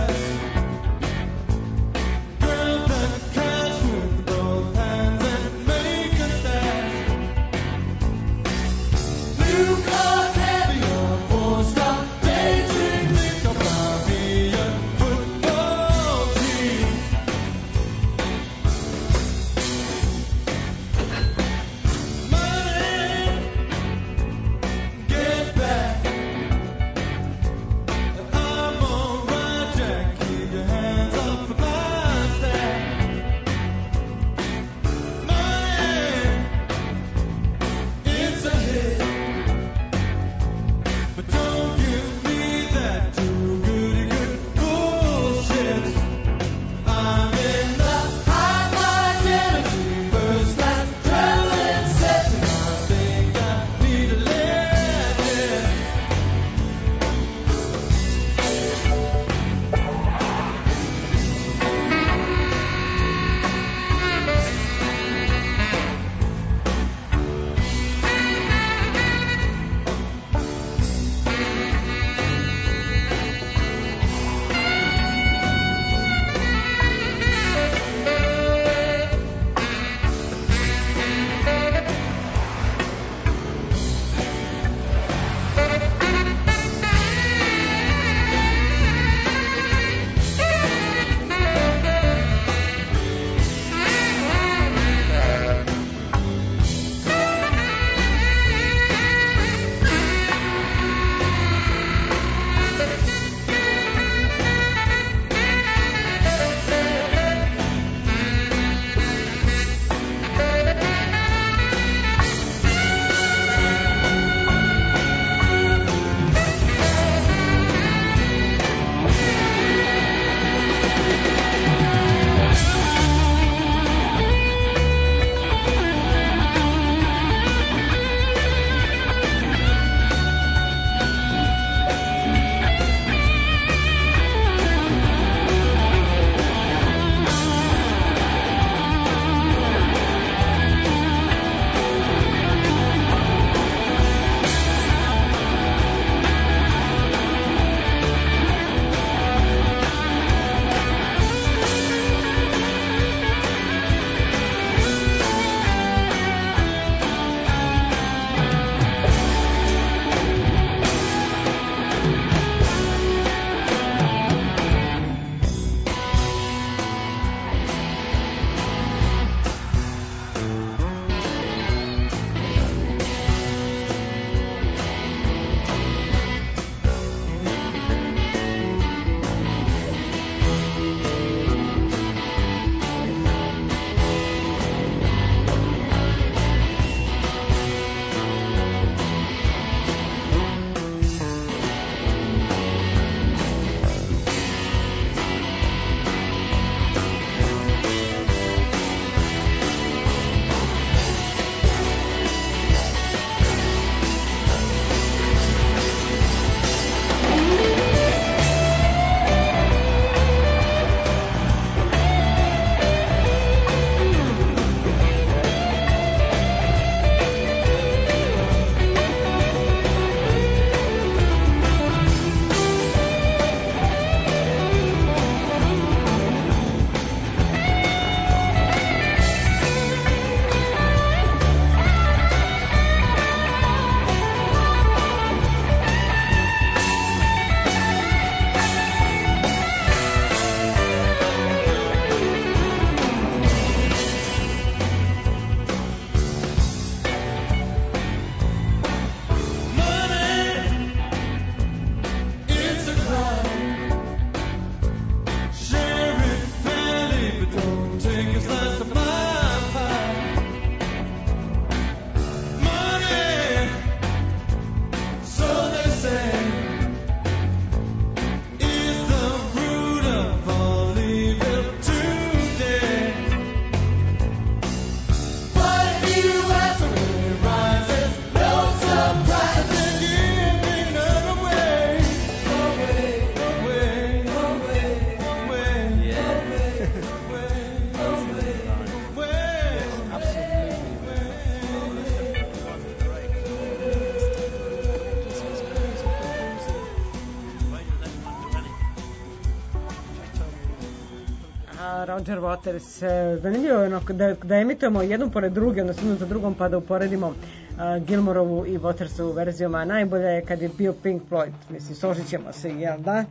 Roger Waters. Zanimljivo je ono da emitujemo jednu pored druge, onda jednu za drugom pa da uporedimo Gilmorovu i Watersovu verzijom, a najbolje je kad je bio Pink Floyd. Mislim, složit ćemo se, jel da?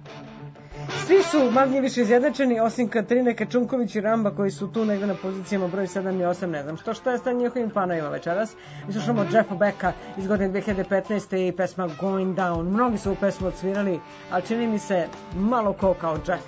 Svi su manje više izjednačeni, osim Katarine Kačunković i Ramba, koji su tu negde na pozicijama broj 7 i 8, ne znam što je sa njihovim fanovima večeras. Mi slušamo Jeffa Becka iz godine 2015. i pesma Going Down. Mnogi su u pesmu odsvirali, ali čini mi se malo ko kao Jeff.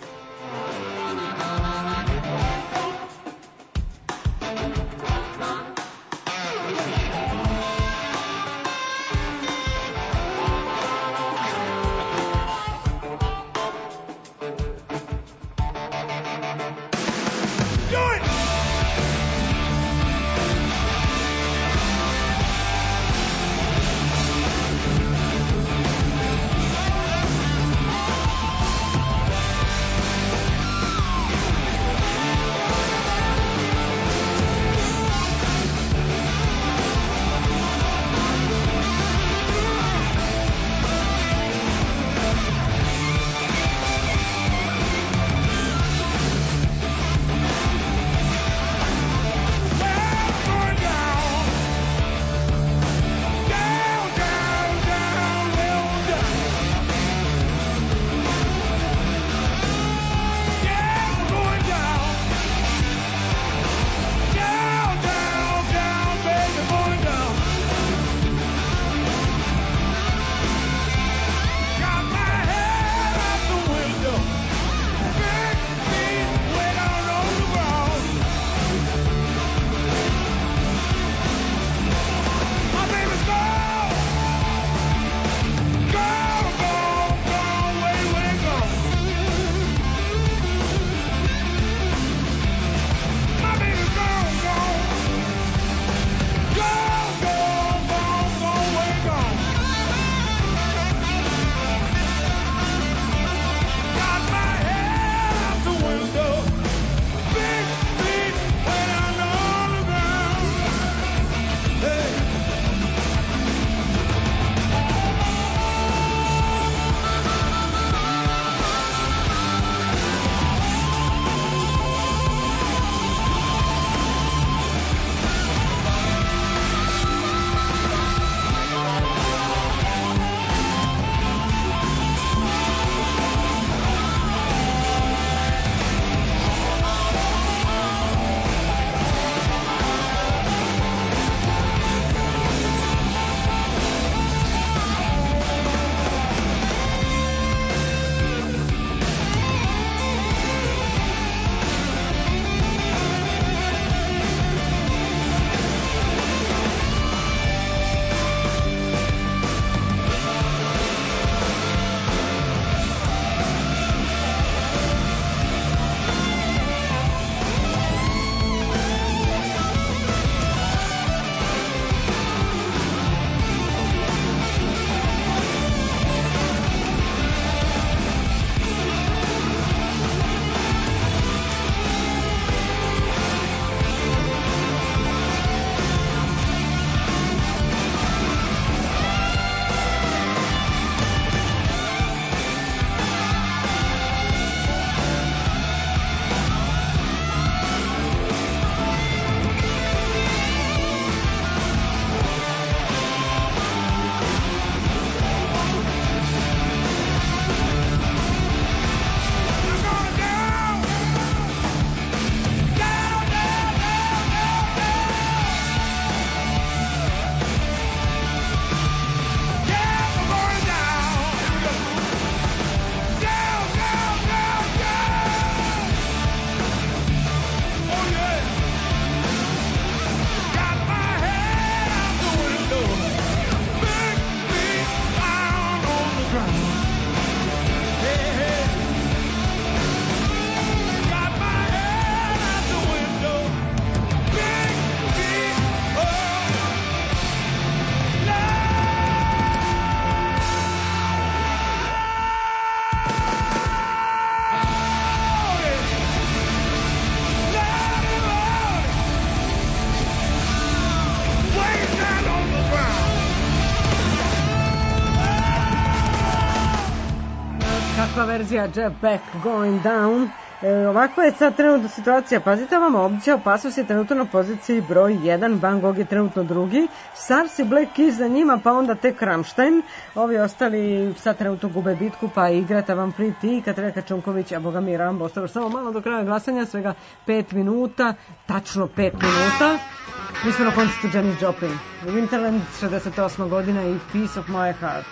Verzija Jeff Beck Going Down. Ovakva je sad trenutno situacija. Pazite vam ovdje, Opasos je trenutno na poziciji broj 1, Van Gogh je trenutno drugi, Stars i Black Keys za njima, pa onda tek Rammstein. Ovi ostali sad trenutno gube bitku, pa igrata vam Pretty, Katarina Kačunković, a boga mi Rambo. Ostalo samo malo do kraja glasanja, svega 5 minuta, tačno 5 minuta. Mi smo na koncertu Janis Joplin. Winterland, 68. godina i Piece of My Heart.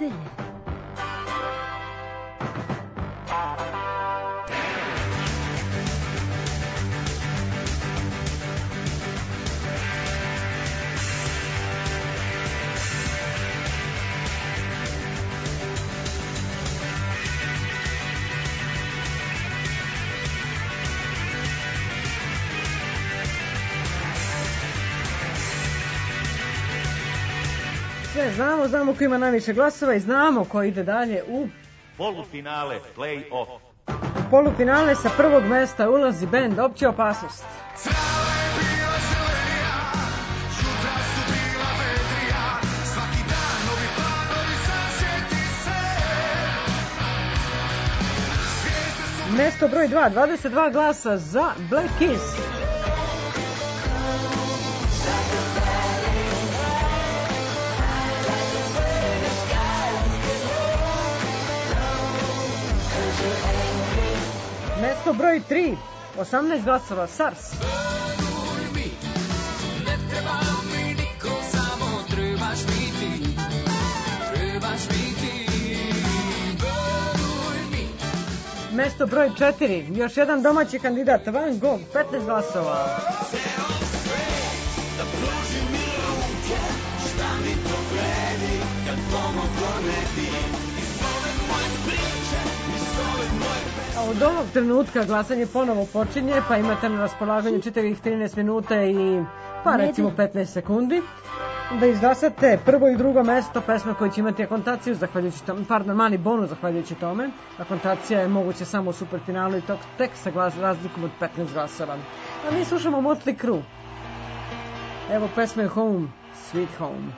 nedelje. Sve znamo ko ima najviše glasova i znamo ko ide dalje u Polufinale, play-off. polufinale. Sa prvog mesta ulazi bend Opća opasnost. Mesto broj 2, 22 glasa za Black Keys. Mesto broj 3, 18 glasova, SARS. Mesto broj 4, još jedan domaći kandidat, Van Gogh, 15 glasova. A od ovog trenutka glasanje ponovo počinje, pa imate na raspolaganju čitavih 13 minuta i pa recimo 15 sekundi da izglasate prvo i drugo mesto pesma koja će imati akontaciju, zahvaljujući tome, mali bonus zahvaljujući tome. Akontacija je moguće samo u superfinalu i to tek sa razlikom od 15 glasova. A mi slušamo Motley Crue. Evo pesma je Home, Sweet Home.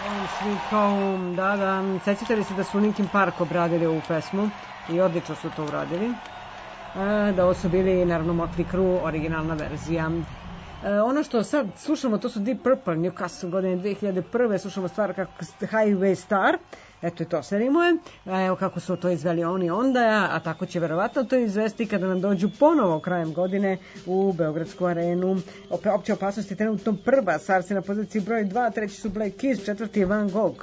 Sweet Home, da. Sećate li se da su Linkin Park obradili ovu pesmu i odlično su to uradili. Da ovo su bili, naravno, Motley Crue, originalna verzija. Ono što sad slušamo, to su Deep Purple, Newcastle, godine 2001. Slušamo stvar kako Highway Star. Eto i to se rimuje. Evo kako su to izveli oni onda, a tako će verovatno to izvesti kada nam dođu ponovo krajem godine u Beogradsku arenu. Opće opasnosti trenutno prva, Sarsi na poziciji broj 2, treći su Black Keys, četvrti je Van Gogh.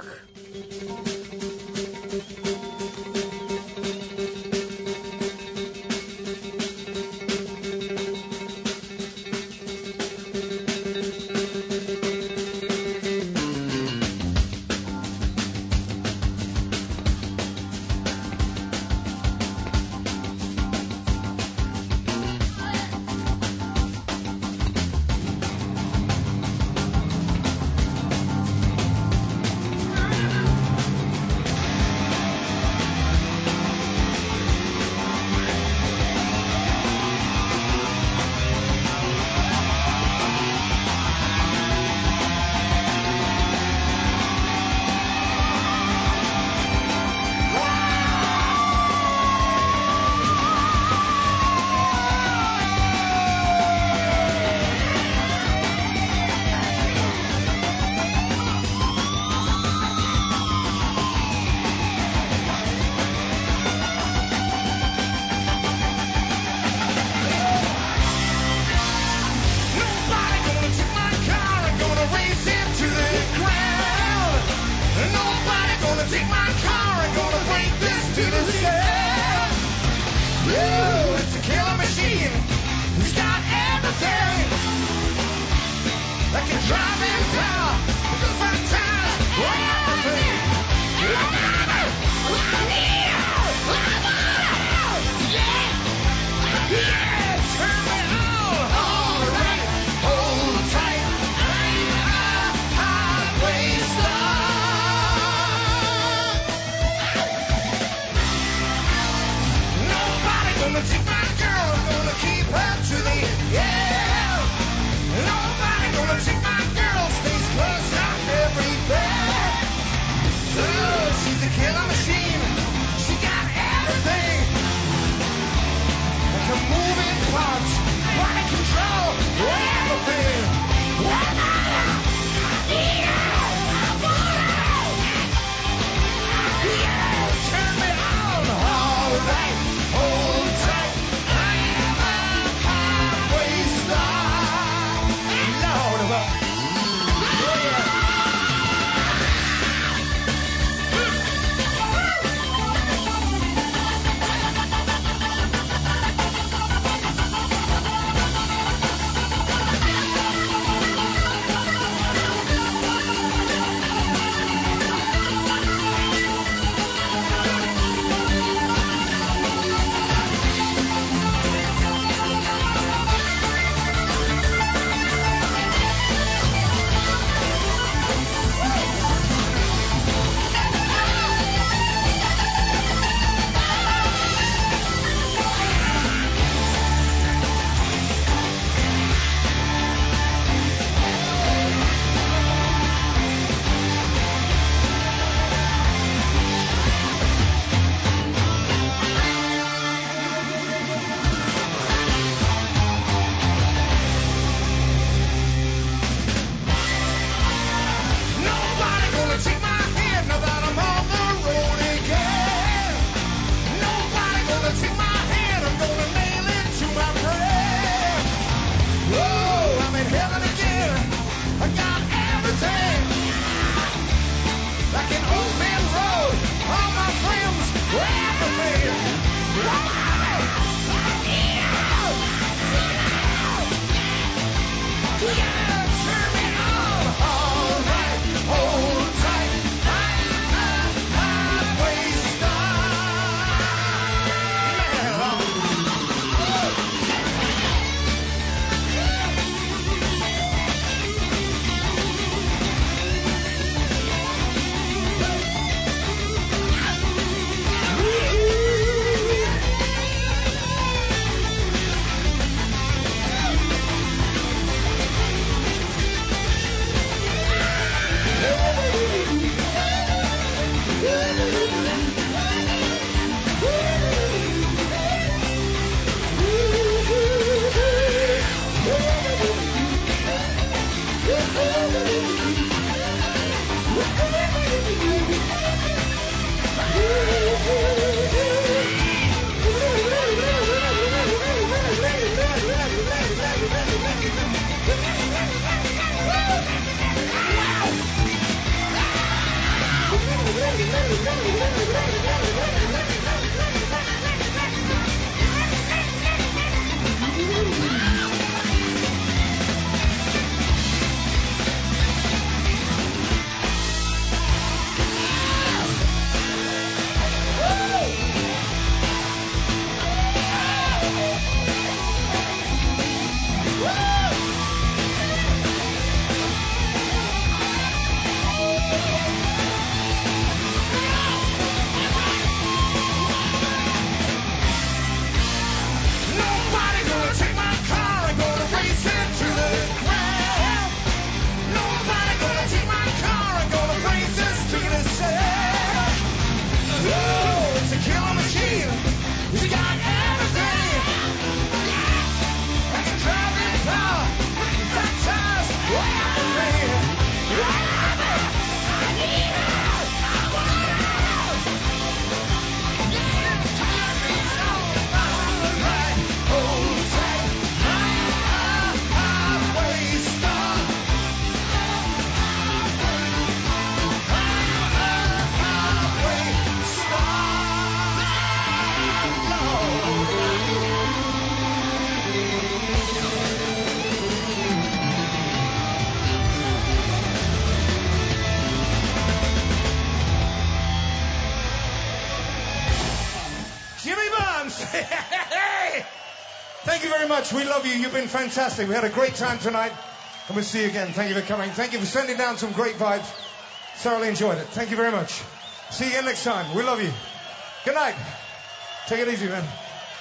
Thank you very much. We love you. You've been fantastic. We had a great time tonight. And we'll see you again. Thank you for coming. Thank you for sending down some great vibes. Thoroughly enjoyed it. Thank you very much. See you again next time. We love you. Good night. Take it easy, man.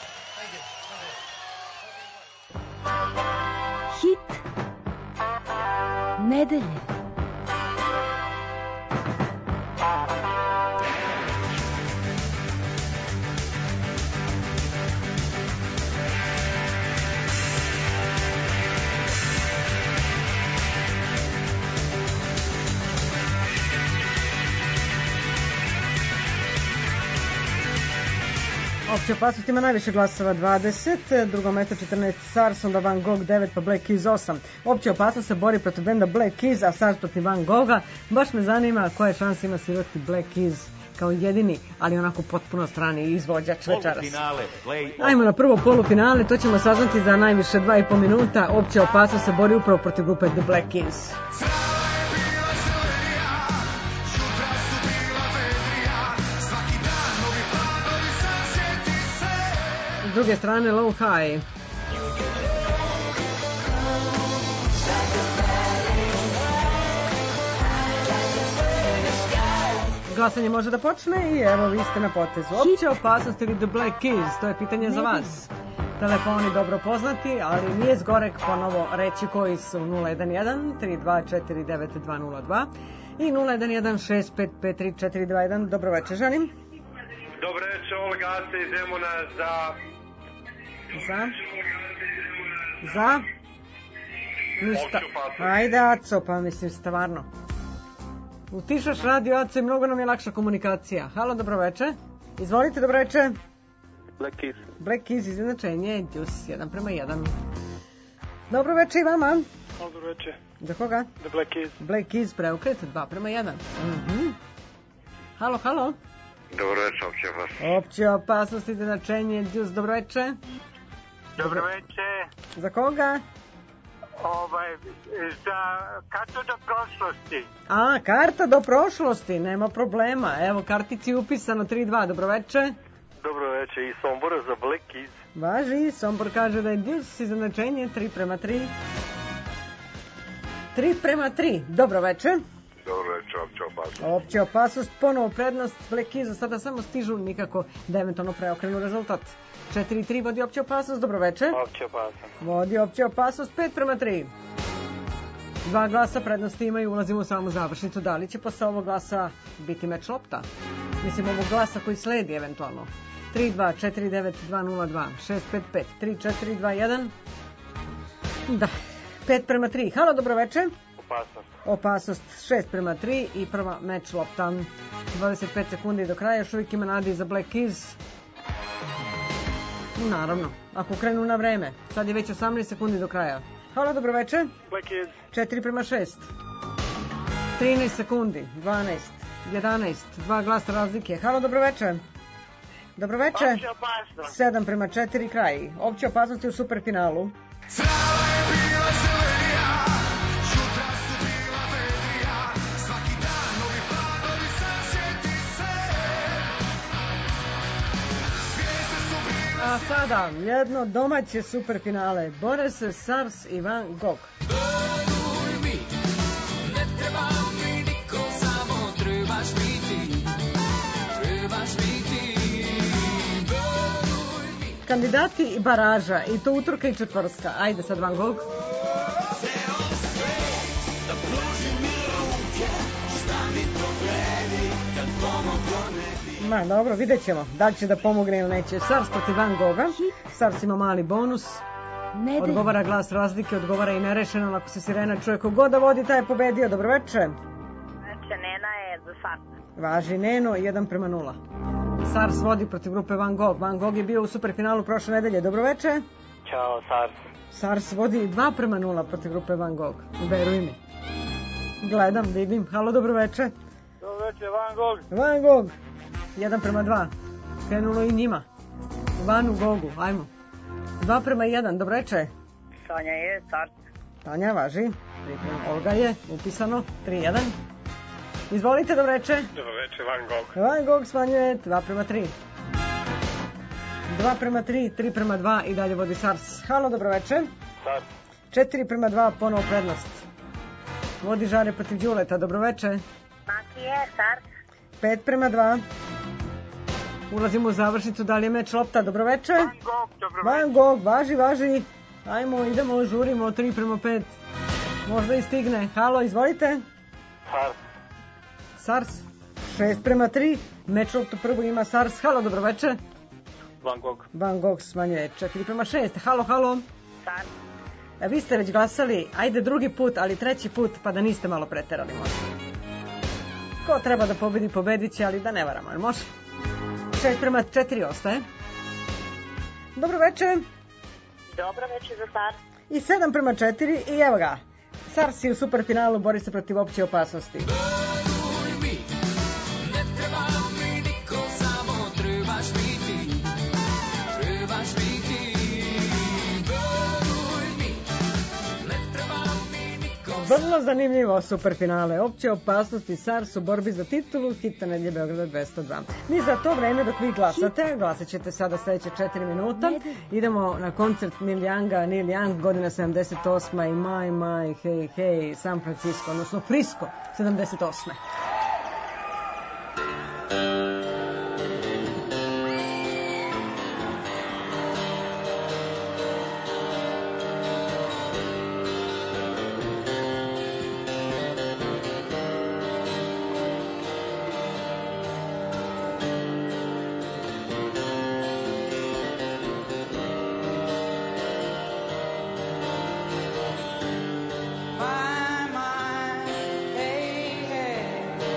Hit nedelje. Opća opasnost ima najviše glasova 20, drugo mesto 14 SARS, onda Van Gogh 9, pa Black Keys 8. Opća opasnost se bori protiv benda Black Keys, a SARS protiv Van Gogha. Baš me zanima koje šanse ima svirati Black Keys kao jedini, ali onako potpuno strani izvođač večeras. Ajmo na prvo polufinale, to ćemo saznati za najviše 2,5 minuta. Opća opasnost se bori upravo protiv grupe The Black Keys. S druge strane Low High. Glasanje može da počne i evo vi ste na potezu. Opća opasnost ili The Black Keys, to je pitanje za vas. Telefoni dobro poznati, ali nije zgorek ponovo reći koji su 011 3249 202 i 011 6553 421. Dobro večer, želim. Dobro večer, Olga, se idemo za... Ništa. Ajde, Aco, pa mislim stvarno. Utišaš radio, Aco, i mnogo nam je lakša komunikacija. Halo, dobro večer. Izvolite, dobro večer. Black Keys. Black Keys, izjednačenje, Djus, 1:1. Dobro večer i vama. Dobro večer. Za koga? The Black Keys. Black Keys, preokret, 2:1. Halo, halo. Dobro večer, opća opasnost. Opća opasnost, izjednačenje, Djus, dobro večer. Dobro večer. Za koga? Za kartu do prošlosti. A, karta do prošlosti, nema problema. Evo, kartici upisano 3-2, dobro večer. Dobro večer, i Sombora za Black Keys. Važi, Sombor kaže da je Djus, izjednačenje 3:3. 3:3, dobro večer. Dobro večer, opća opasnost. Opća opasnost, ponovo prednost Black Keys, sada samo stižu nikako da eventualno preokrenu rezultat. 4-3 vodi opća opasnost, dobro večer. Opća opasnost. Vodi opća opasnost 5:3. 2 glasa prednosti imaju, ulazimo u samu završnicu. Da li će posle ovog glasa biti meč lopta? Mislim, ovog glasa koji sledi eventualno. 3-2, 4-9, 2-0-2, 6-5-5, 3-4-2-1. Da, 5:3. Halo, dobro večer. Opasnost 6:3 i prva meč lopta. 25 sekundi do kraja, još uvijek ima nadi za Black Keys. Naravno, ako krenu na vreme. Sad je već 18 sekundi do kraja. Halo, dobroveče. Black Keys. 4:6. 13 sekundi, 12, 11, 2 glasa razlike. Halo, dobroveče. Dobroveče. Opća opasnost. 7:4 kraj. Opće opasnosti u superfinalu. A sada jedno domaće superfinale. Bore se Sars i Van Gogh. Kandidati i baraža, i to utorka i četvrtka. Ajde sad Van Gogh. Ma, dobro, vidjet ćemo da li će da pomogne ili neće. Sars protiv Van Gogha. Sars ima mali bonus. Odgovara glas razlike, odgovara i nerešeno. Ako se sirena čuje, kogod da vodi, taj je pobedio. Dobroveče. Znači, Nena je za Sars. Važi Neno, 1:0. Sars vodi protiv grupe Van Gogh. Van Gogh je bio u superfinalu prošle nedelje. Dobroveče. Ćao, Sars. Sars vodi 2:0 protiv grupe Van Gogh. Veruj mi. Gledam, vidim. Halo, dobroveče. Dobroveče, Van Gogh. Van Gogh. 1:2. Krenulo i njima. Vanu Gogu, ajmo. 2:1, dobroveče. Tanja je Sars. Tanja, važi. Olga je, upisano. 3:1. Izvolite, dobroveče. Dobroveče, Van Gogh. Van Gogh smanjuje 2:3. 2:3, 3:2 i dalje vodi Sars. Halo, dobroveče. Sars. 4:2, ponovo prednost. Vodi Žare protiv Đuleta, dobroveče. Maki je Sars. 5:2. Ulazimo u završnicu, da li je meč lopta, dobroveče. Van Gogh, dobroveče. Van Gogh, važi. Ajmo, idemo, žurimo, 3:5. Možda i stigne. Halo, izvolite. Sars. Sars. 6:3. Meč loptu prvo ima Sars. Halo, dobroveče. Van Gogh. Van Gogh smanjuje 4:6. Halo. Sars. Vi ste već glasali, ajde drugi put, ali treći put, pa da niste malo preterali možda. Ko treba da pobedi, pobedit će, ali da ne varamo, može? 6:4 ostaje. Dobroveče. Dobroveče za Sars. I 7:4 i evo ga. Sars je u superfinalu, bori se protiv opće opasnosti. Vrlo zanimljivo superfinale. Opće opasnosti Sars u borbi za titulu Hita nedelje Beograda 202. Mi za to vreme dok vi glasate, glasat ćete sada sledeće 4 minuta. Idemo na koncert Neil Young, godina 78. i My, hey, San Francisco, odnosno Frisco, 78. My, hey, hey.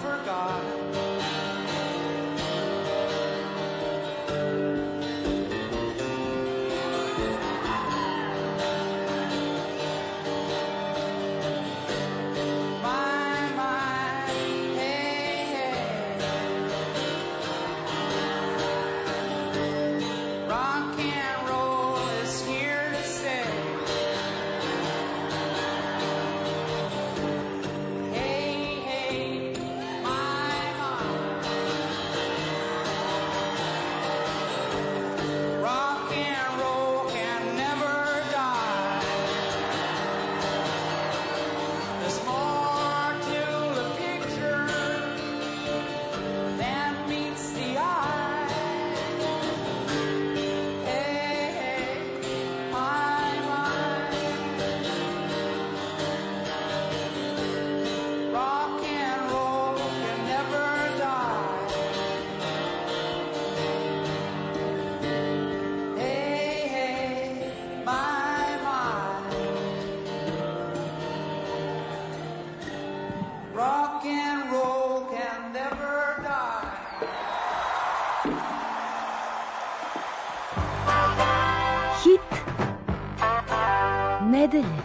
forgot. Rock and roll is here to stay. Hey, hey, my, my. Rock and roll can never die. There's more to the picture than meets the eye. Hey, hey, my, my. Rock and roll can never die. Hey, hey, my, my. Rock and roll can never die. Hit nedelje.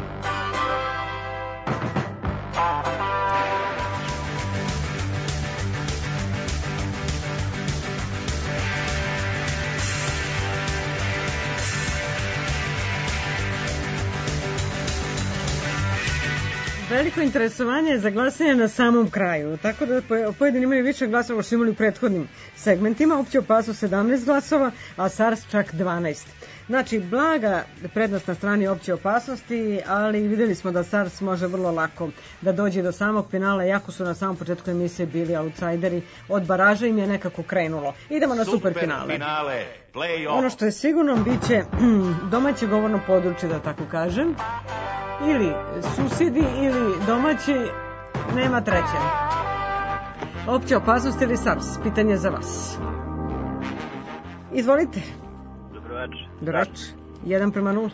Veliko interesovanje za glasanje na samom kraju, tako da pojedini imaju više glasova što su imali u prethodnim segmentima, opće opasnost 17 glasova, a SARS čak 12. Znači, blaga prednost na strani opće opasnosti, ali vidjeli smo da SARS može vrlo lako da dođe do samog finala, jako su na samom početku emisije bili outsideri, od baraža im je nekako krenulo. Idemo na superfinale. Ono što je sigurno biće domaće govorno područje, da tako kažem, ili susjedi ili domaći, nema treće. Opća opasnost ili SARS? Pitanje za vas. Izvolite. Dobroveče. Dobroveče. 1:0.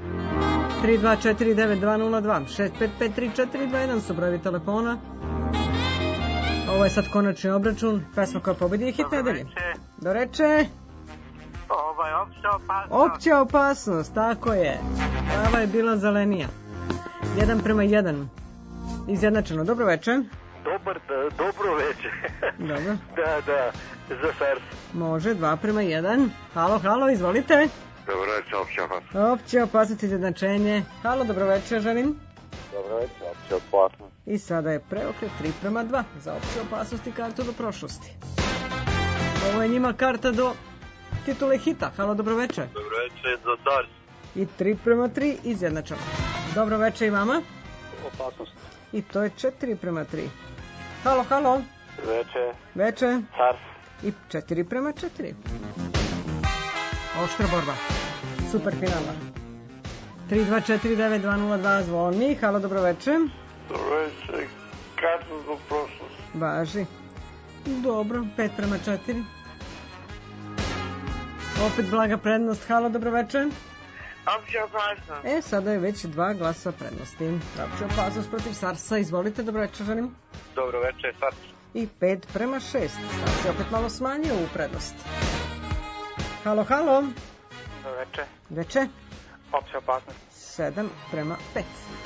3249202 6553421 su brojevi telefona. Ovo je sad konačni obračun. Pesma koja pobedi je hit nedelje. Dobroveče. Opća opasnost. Opća opasnost, tako je. Prava je bila zelenija. 1:1. Izjednačeno. Dobro veče. Dobro veče. Dobro. Da, za SARS. Može, 2:1. Halo, izvolite. Dobro veče, opća opasnost. Opća opasnost, izjednačenje. Halo, dobro veče, želim. Dobro veče, opća opasnost. I sada je preokret 3:2 za opću opasnost i kartu do prošlosti. Ovo je njima karta do titule hita. Halo, dobro veče. Dobro veče, za SARS. I 3:3 izjednačeno. Dobro veče i vama. Opasnost. I to je 4:3. Halo. Veče. SARS. I 4:4. Oštra borba. Super finala. 3249202 zvoni. Halo, dobro veče. Dobro veče, kartu do prošlosti. Važi. Dobro, 5:4. Opet blaga prednost. Halo, dobro veče. Opća opasnost. Sada je već 2 glasa prednosti. Opća opasnost protiv SARS-a. Izvolite, dobro veče, želim. Dobro veče, SARS. I 5:6. SARS je opet malo smanjio u prednost. Halo. Dobro veče. Veče. Opća opasnost. 7:5.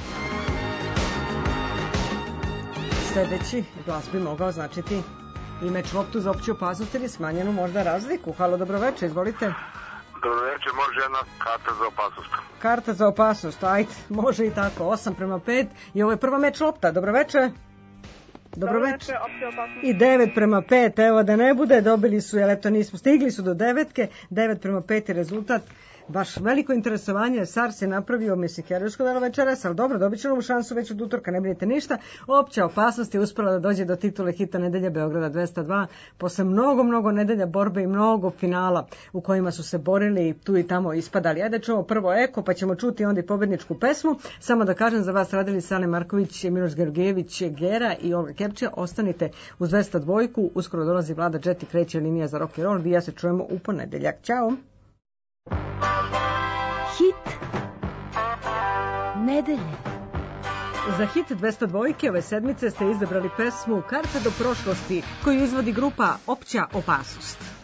Sljedeći glas bi mogao značiti i meč loptu za opću opasnost ili smanjenu možda razliku. Halo, dobro veče, izvolite. Dobro veče, može jedna karta za opasnost. Karta za opasnost, ajde, može i tako. 8:5 i ovo je prva meč lopta. Dobro veče. Dobro veče. I 9:5, evo da ne bude, dobili su, jer eto nismo, stigli su do 9, 9:5 je rezultat. Baš veliko interesovanje, SARS je napravio, mislim, herojsko delo večeras, ali dobro, dobit ćemo šansu već od utorka, ne brinite ništa. Opća opasnost je uspela da dođe do titule hita nedelja Beograda 202, posle mnogo nedelja borbe i mnogo finala u kojima su se borili i tu i tamo ispadali. Ajde čujemo prvo eko, pa ćemo čuti onda i pobedničku pesmu. Samo da kažem, za vas radili Sale Marković, Miloš Georgijević, Gera i Olga Kepče. Ostanite uz 202, uskoro dolazi Vlada Jet i kreće linija za rock and roll. Vi ja se čujemo u ponedeljak. Ćao! Hit nedelje. Za hit 202 ove sedmice ste izabrali pesmu Karta do prošlosti koju izvodi grupa Opća opasnost.